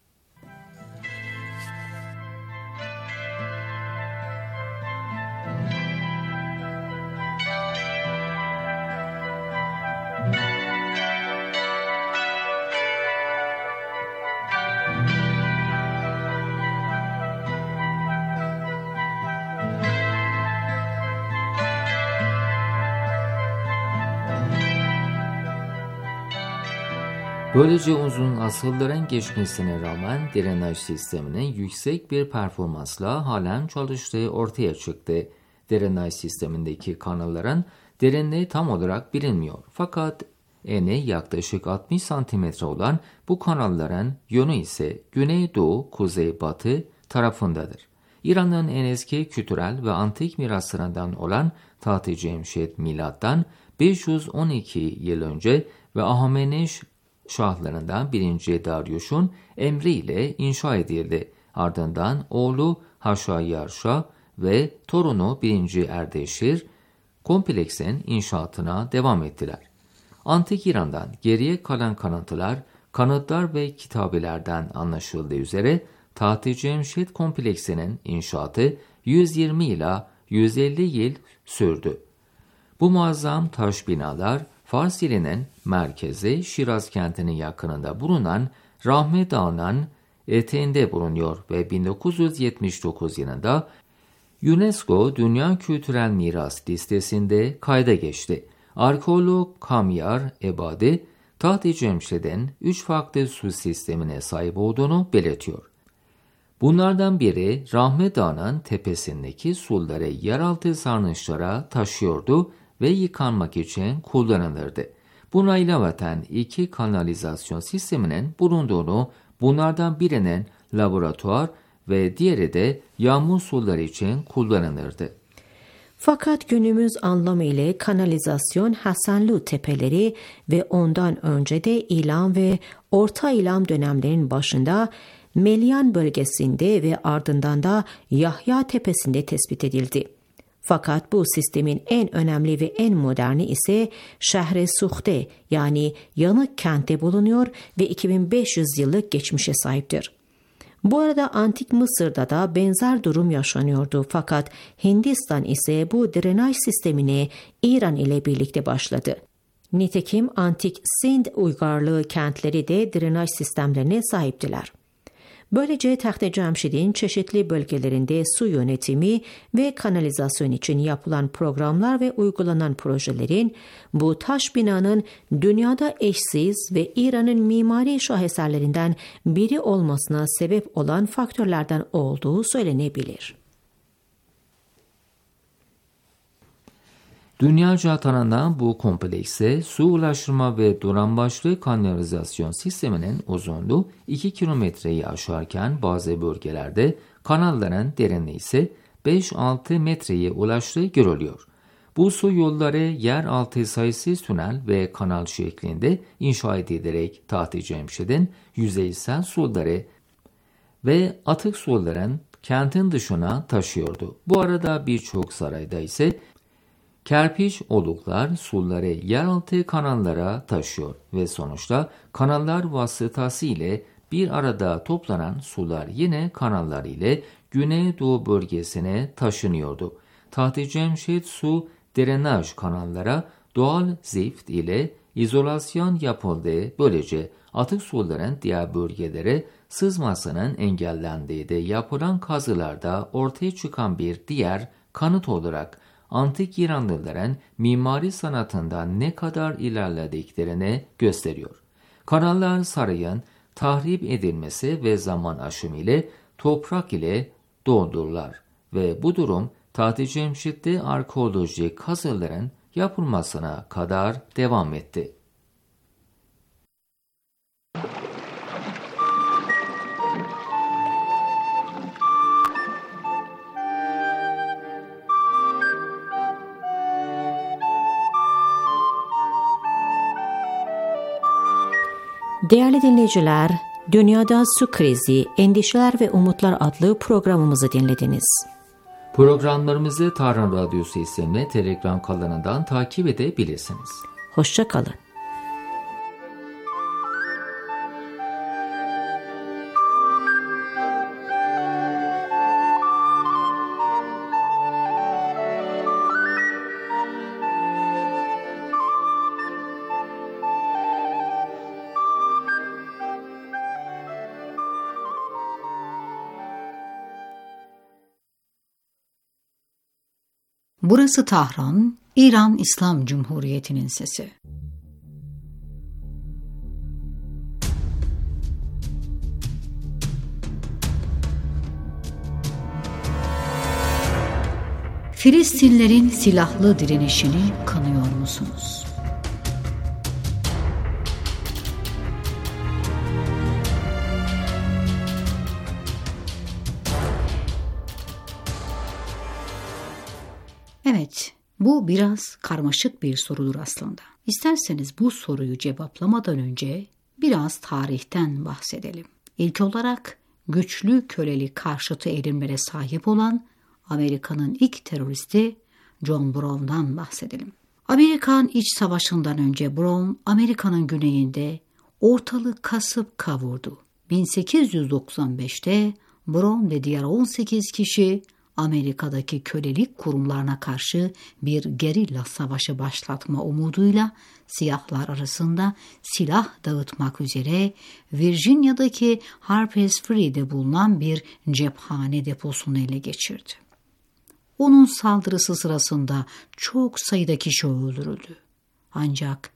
Böylece uzun asırların geçmesine rağmen drenaj sisteminin yüksek bir performansla halen çalıştığı ortaya çıktı. Drenaj sistemindeki kanalların derinliği tam olarak bilinmiyor. Fakat eni yaklaşık altmış santimetre olan bu kanalların yönü ise güneydoğu, kuzeybatı tarafındadır. İran'ın en eski kültürel ve antik miraslarından olan Taht-ı Cemşit milattan beş yüz on iki yıl önce ve Ahameneş şahlarından birinci Daryuş'un emriyle inşa edildi. Ardından oğlu Haşharyarşa ve torunu birinci Erdeşir kompleksin inşaatına devam ettiler. Antik İran'dan geriye kalan kanıtlar, kanıtlar ve kitabelerden anlaşıldığı üzere Taht-ı Cemşit kompleksinin inşaatı yüz yirmi ila yüz elli yıl sürdü. Bu muazzam taş binalar Fars ilinin merkezi Şiraz kentinin yakınında bulunan Rahmet Dağı'nın eteğinde bulunuyor ve bin dokuz yüz yetmiş dokuz yılında UNESCO Dünya Kültürel Miras listesinde kayda geçti. Arkeolog Kamyar Ebadi, Taht-ı Cemşid'in üç farklı su sistemine sahip olduğunu belirtiyor. Bunlardan biri Rahme Dağı'nın tepesindeki suları yeraltı sarnıçlara taşıyordu ve yıkanmak için kullanılırdı. Buna ilaveten iki kanalizasyon sisteminin bulunduğunu, bunlardan birinin laboratuvar ve diğeri de yağmur suları için kullanılırdı. Fakat günümüz anlamı ile kanalizasyon Hasanlu tepeleri ve ondan önce de İlam ve Orta İlam dönemlerinin başında Melyan bölgesinde ve ardından da Yahya tepesinde tespit edildi. Fakat bu sistemin en önemli ve en moderni ise Şehre Suhte yani Yanık kentte bulunuyor ve iki bin beş yüz yıllık geçmişe sahiptir. Bu arada Antik Mısır'da da benzer durum yaşanıyordu fakat Hindistan ise bu drenaj sistemine İran ile birlikte başladı. Nitekim Antik Sind uygarlığı kentleri de drenaj sistemlerine sahiptiler. Böylece Taht-ı Cemşid'in çeşitli bölgelerinde su yönetimi ve kanalizasyon için yapılan programlar ve uygulanan projelerin bu taş binanın dünyada eşsiz ve İran'ın mimari şaheserlerinden biri olmasına sebep olan faktörlerden olduğu söylenebilir. Dünyaca tanınan bu komplekse su ulaştırma ve dolambaçlı kanalizasyon sisteminin uzunluğu iki kilometreyi aşarken bazı bölgelerde kanalların derinliği ise beş altı metreye ulaştığı görülüyor. Bu su yolları yeraltı sayısız tünel ve kanal şeklinde inşa edilerek Taht-ı Cemşid'in yüzeysel suları ve atık suların kentin dışına taşıyordu. Bu arada birçok sarayda ise kerpiç oluklar suları yeraltı kanallara taşıyor ve sonuçta kanallar vasıtasıyla bir arada toplanan sular yine kanallar ile Güneydoğu bölgesine taşınıyordu. Taht-ı Cemşid su drenaj kanallara doğal zift ile izolasyon yapıldı. Böylece atık suların diğer bölgelere sızmasının engellendiği de yapılan kazılarda ortaya çıkan bir diğer kanıt olarak Antik İranlıların mimari sanatından ne kadar ilerlediklerini gösteriyor. Kanallar sarayın tahrip edilmesi ve zaman aşımı ile toprak ile doldururlar ve bu durum Taht-ı Cemşid'de arkeolojik kazıların yapılmasına kadar devam etti. Değerli dinleyiciler, Dünyada Su Krizi, Endişeler ve Umutlar adlı programımızı dinlediniz. Programlarımızı Tahran Radyosu isimli Telegram kanalından takip edebilirsiniz. Hoşça kalın. Burası Tahran, İran İslam Cumhuriyeti'nin sesi. Filistinlerin silahlı direnişini kınıyor musunuz? Evet, bu biraz karmaşık bir sorudur aslında. İsterseniz bu soruyu cevaplamadan önce biraz tarihten bahsedelim. İlk olarak güçlü köleli karşıtı eğilimlere sahip olan Amerika'nın ilk teröristi John Brown'dan bahsedelim. Amerikan İç Savaşı'ndan önce Brown, Amerika'nın güneyinde ortalığı kasıp kavurdu. bin sekiz yüz doksan beşte Brown ve diğer on sekiz kişi Amerika'daki kölelik kurumlarına karşı bir gerilla savaşı başlatma umuduyla siyahlar arasında silah dağıtmak üzere Virginia'daki Harper's Ferry'de bulunan bir cephane deposunu ele geçirdi. Onun saldırısı sırasında çok sayıda kişi öldürüldü. Ancak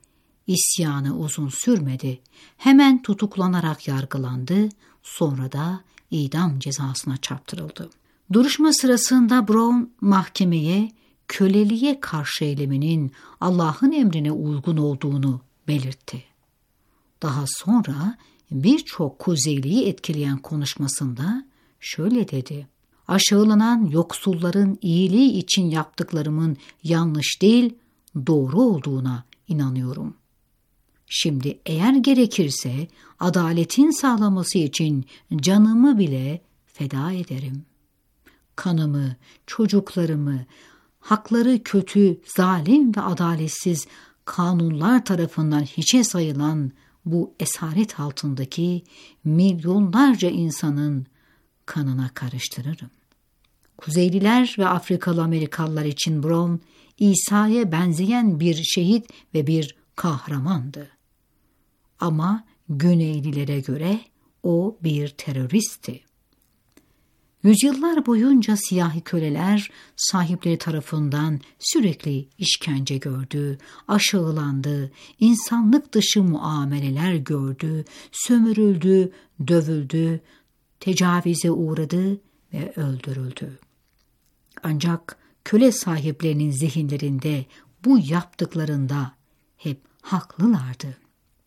İsyanı uzun sürmedi. Hemen tutuklanarak yargılandı, sonra da idam cezasına çarptırıldı. Duruşma sırasında Brown mahkemeye köleliğe karşı eyleminin Allah'ın emrine uygun olduğunu belirtti. Daha sonra birçok Kuzeyliyi etkileyen konuşmasında şöyle dedi: "Aşağılanan yoksulların iyiliği için yaptıklarımın yanlış değil, doğru olduğuna inanıyorum. Şimdi eğer gerekirse adaletin sağlaması için canımı bile feda ederim. Kanımı, çocuklarımı, hakları kötü, zalim ve adaletsiz kanunlar tarafından hiçe sayılan bu esaret altındaki milyonlarca insanın kanına karıştırırım." Kuzeyliler ve Afrikalı Amerikalılar için Brown, İsa'ya benzeyen bir şehit ve bir kahramandı. Ama Güneylilere göre o bir teröristti. Yüzyıllar boyunca siyahi köleler sahipleri tarafından sürekli işkence gördü, aşağılandı, insanlık dışı muameleler gördü, sömürüldü, dövüldü, tecavüze uğradı ve öldürüldü. Ancak köle sahiplerinin zihinlerinde bu yaptıklarında hep haklılardı.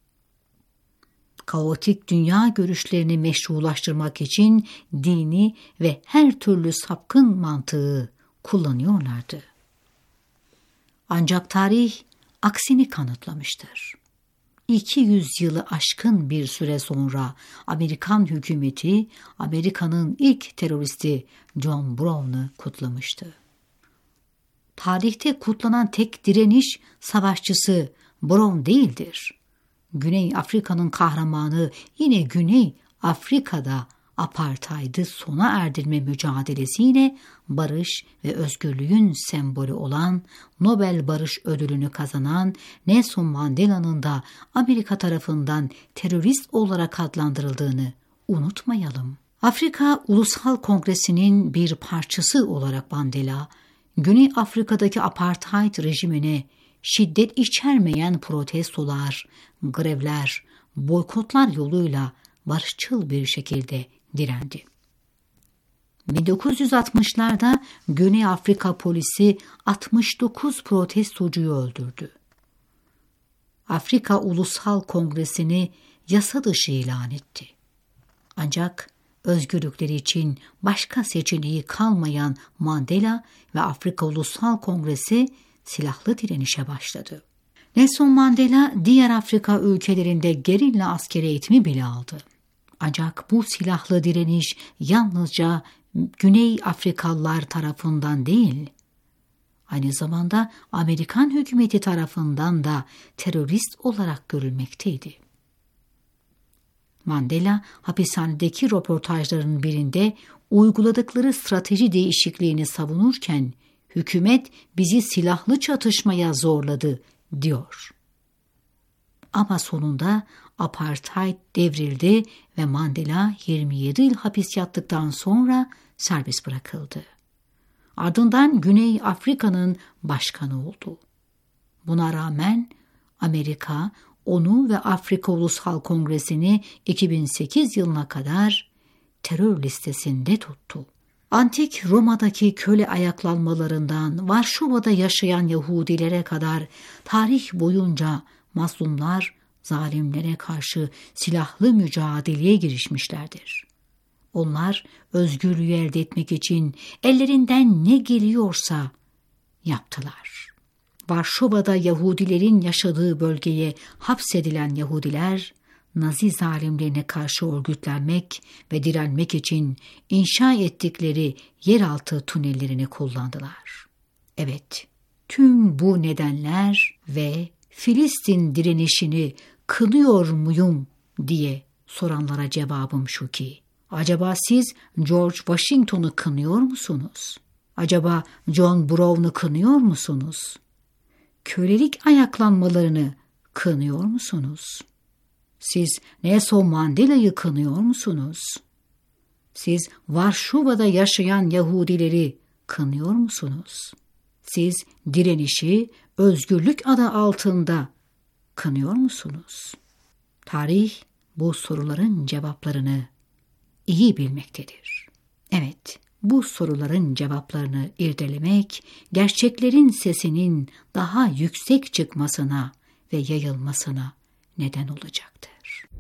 Kaotik dünya görüşlerini meşrulaştırmak için dini ve her türlü sapkın mantığı kullanıyorlardı. Ancak tarih aksini kanıtlamıştır. iki yüz yılı aşkın bir süre sonra Amerikan hükümeti Amerika'nın ilk teröristi John Brown'u kutlamıştı. Tarihte kutlanan tek direniş savaşçısı Brown değildir. Güney Afrika'nın kahramanı yine Güney Afrika'da apartheidı sona erdirme mücadelesiyle barış ve özgürlüğün sembolü olan Nobel Barış Ödülünü kazanan Nelson Mandela'nın da Amerika tarafından terörist olarak adlandırıldığını unutmayalım. Afrika Ulusal Kongresi'nin bir parçası olarak Mandela, Güney Afrika'daki apartheid rejimine şiddet içermeyen protestolar, grevler, boykotlar yoluyla barışçıl bir şekilde direndi. bin dokuz yüz altmışlarda Güney Afrika polisi altmış dokuz protestocuyu öldürdü. Afrika Ulusal Kongresi'ni yasa dışı ilan etti. Ancak özgürlükleri için başka seçeneği kalmayan Mandela ve Afrika Ulusal Kongresi silahlı direnişe başladı. Nelson Mandela diğer Afrika ülkelerinde gerilla askeri eğitimi bile aldı. Ancak bu silahlı direniş yalnızca Güney Afrikalılar tarafından değil, aynı zamanda Amerikan hükümeti tarafından da terörist olarak görülmekteydi. Mandela, hapishanedeki röportajlarının birinde uyguladıkları strateji değişikliğini savunurken, hükümet bizi silahlı çatışmaya zorladı diyor. Ama sonunda apartheid devrildi ve Mandela yirmi yedi yıl hapis yattıktan sonra serbest bırakıldı. Ardından Güney Afrika'nın başkanı oldu. Buna rağmen Amerika onu ve Afrika Ulusal Kongresi'ni iki bin sekiz yılına kadar terör listesinde tuttu. Antik Roma'daki köle ayaklanmalarından Varşova'da yaşayan Yahudilere kadar tarih boyunca mazlumlar zalimlere karşı silahlı mücadeleye girişmişlerdir. Onlar özgürlüğü elde etmek için ellerinden ne geliyorsa yaptılar. Varşova'da Yahudilerin yaşadığı bölgeye hapsedilen Yahudiler, Nazi zalimlerine karşı örgütlenmek ve direnmek için inşa ettikleri yeraltı tünellerini kullandılar. Evet, tüm bu nedenler ve Filistin direnişini kınıyor muyum diye soranlara cevabım şu ki, acaba siz George Washington'u kınıyor musunuz? Acaba John Brown'u kınıyor musunuz? Kölelik ayaklanmalarını kınıyor musunuz? Siz Nelson Mandela'yı kınıyor musunuz? Siz Varşova'da yaşayan Yahudileri kınıyor musunuz? Siz direnişi özgürlük adı altında kınıyor musunuz? Tarih bu soruların cevaplarını iyi bilmektedir. Evet, bu soruların cevaplarını irdelemek, gerçeklerin sesinin daha yüksek çıkmasına ve yayılmasına neden olacaktır.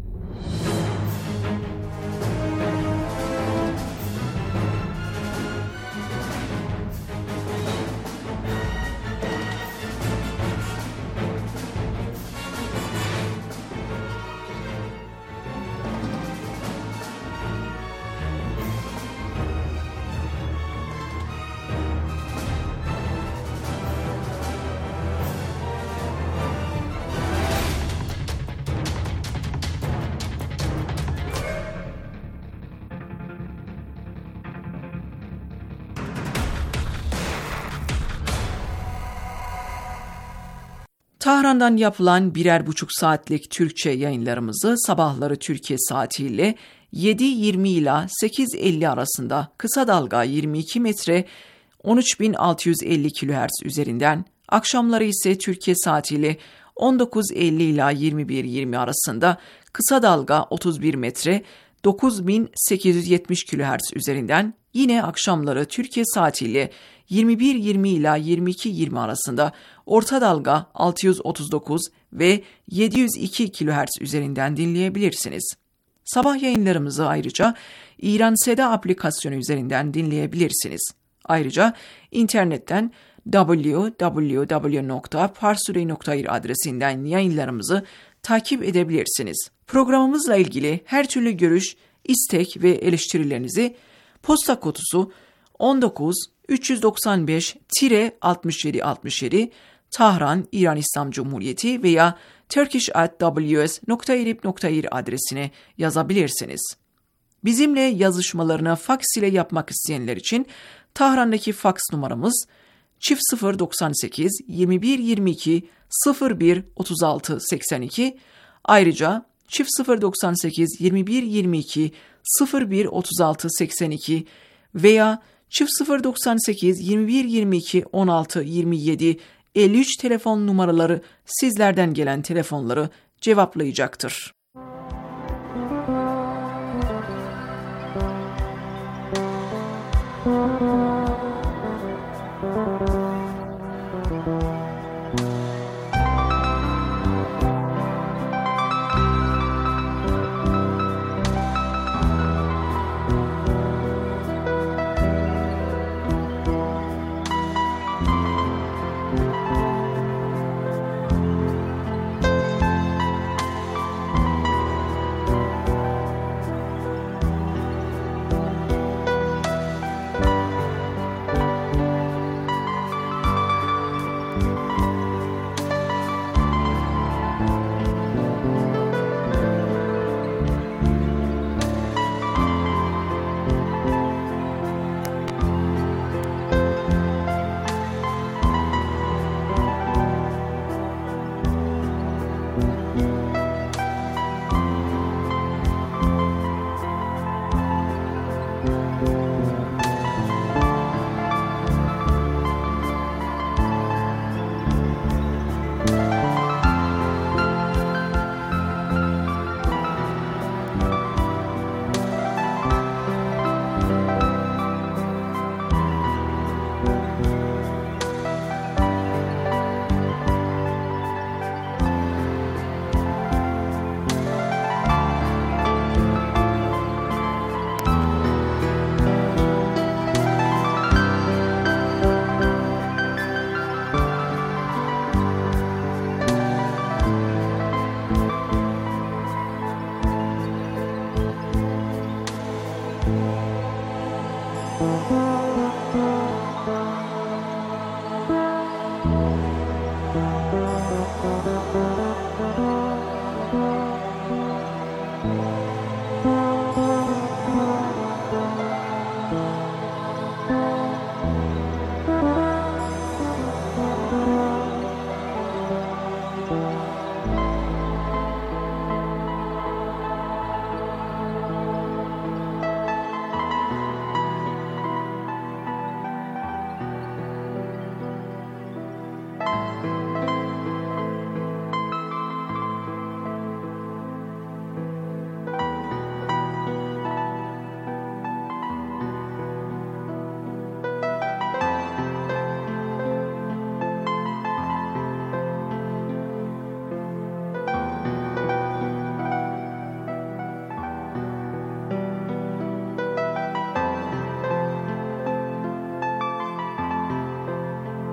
Tahran'dan yapılan birer buçuk saatlik Türkçe yayınlarımızı sabahları Türkiye saatiyle yedi yirmi ila sekiz elli arasında kısa dalga yirmi iki metre on üç bin altı yüz elli kilohertz üzerinden, akşamları ise Türkiye saatiyle on dokuz elli ila yirmi bir yirmi arasında kısa dalga otuz bir metre dokuz bin sekiz yüz yetmiş kilohertz üzerinden, yine akşamları Türkiye saatiyle yirmi bir yirmi ila yirmi iki yirmi arasında orta dalga altı yüz otuz dokuz ve yedi yüz iki kilohertz üzerinden dinleyebilirsiniz. Sabah yayınlarımızı ayrıca İran Seda aplikasyonu üzerinden dinleyebilirsiniz. Ayrıca internetten double-u double-u double-u nokta parsurey nokta ir adresinden yayınlarımızı takip edebilirsiniz. Programımızla ilgili her türlü görüş, istek ve eleştirilerinizi posta kutusu on dokuz üç yüz doksan beş altmış yedi altmış yedi Tahran, İran İslam Cumhuriyeti veya turkish at w s nokta irib nokta ir adresine yazabilirsiniz. Bizimle yazışmalarını faks ile yapmak isteyenler için Tahran'daki faks numaramız çift sıfır doksan sekiz yirmi bir yirmi iki sıfır bir otuz altı seksen iki, ayrıca çift sıfır doksan sekiz yirmi bir yirmi iki sıfır bir otuz altı seksen iki veya çift sıfır doksan sekiz yirmi bir yirmi iki on altı yirmi yedi elli üç telefon numaraları sizlerden gelen telefonları cevaplayacaktır.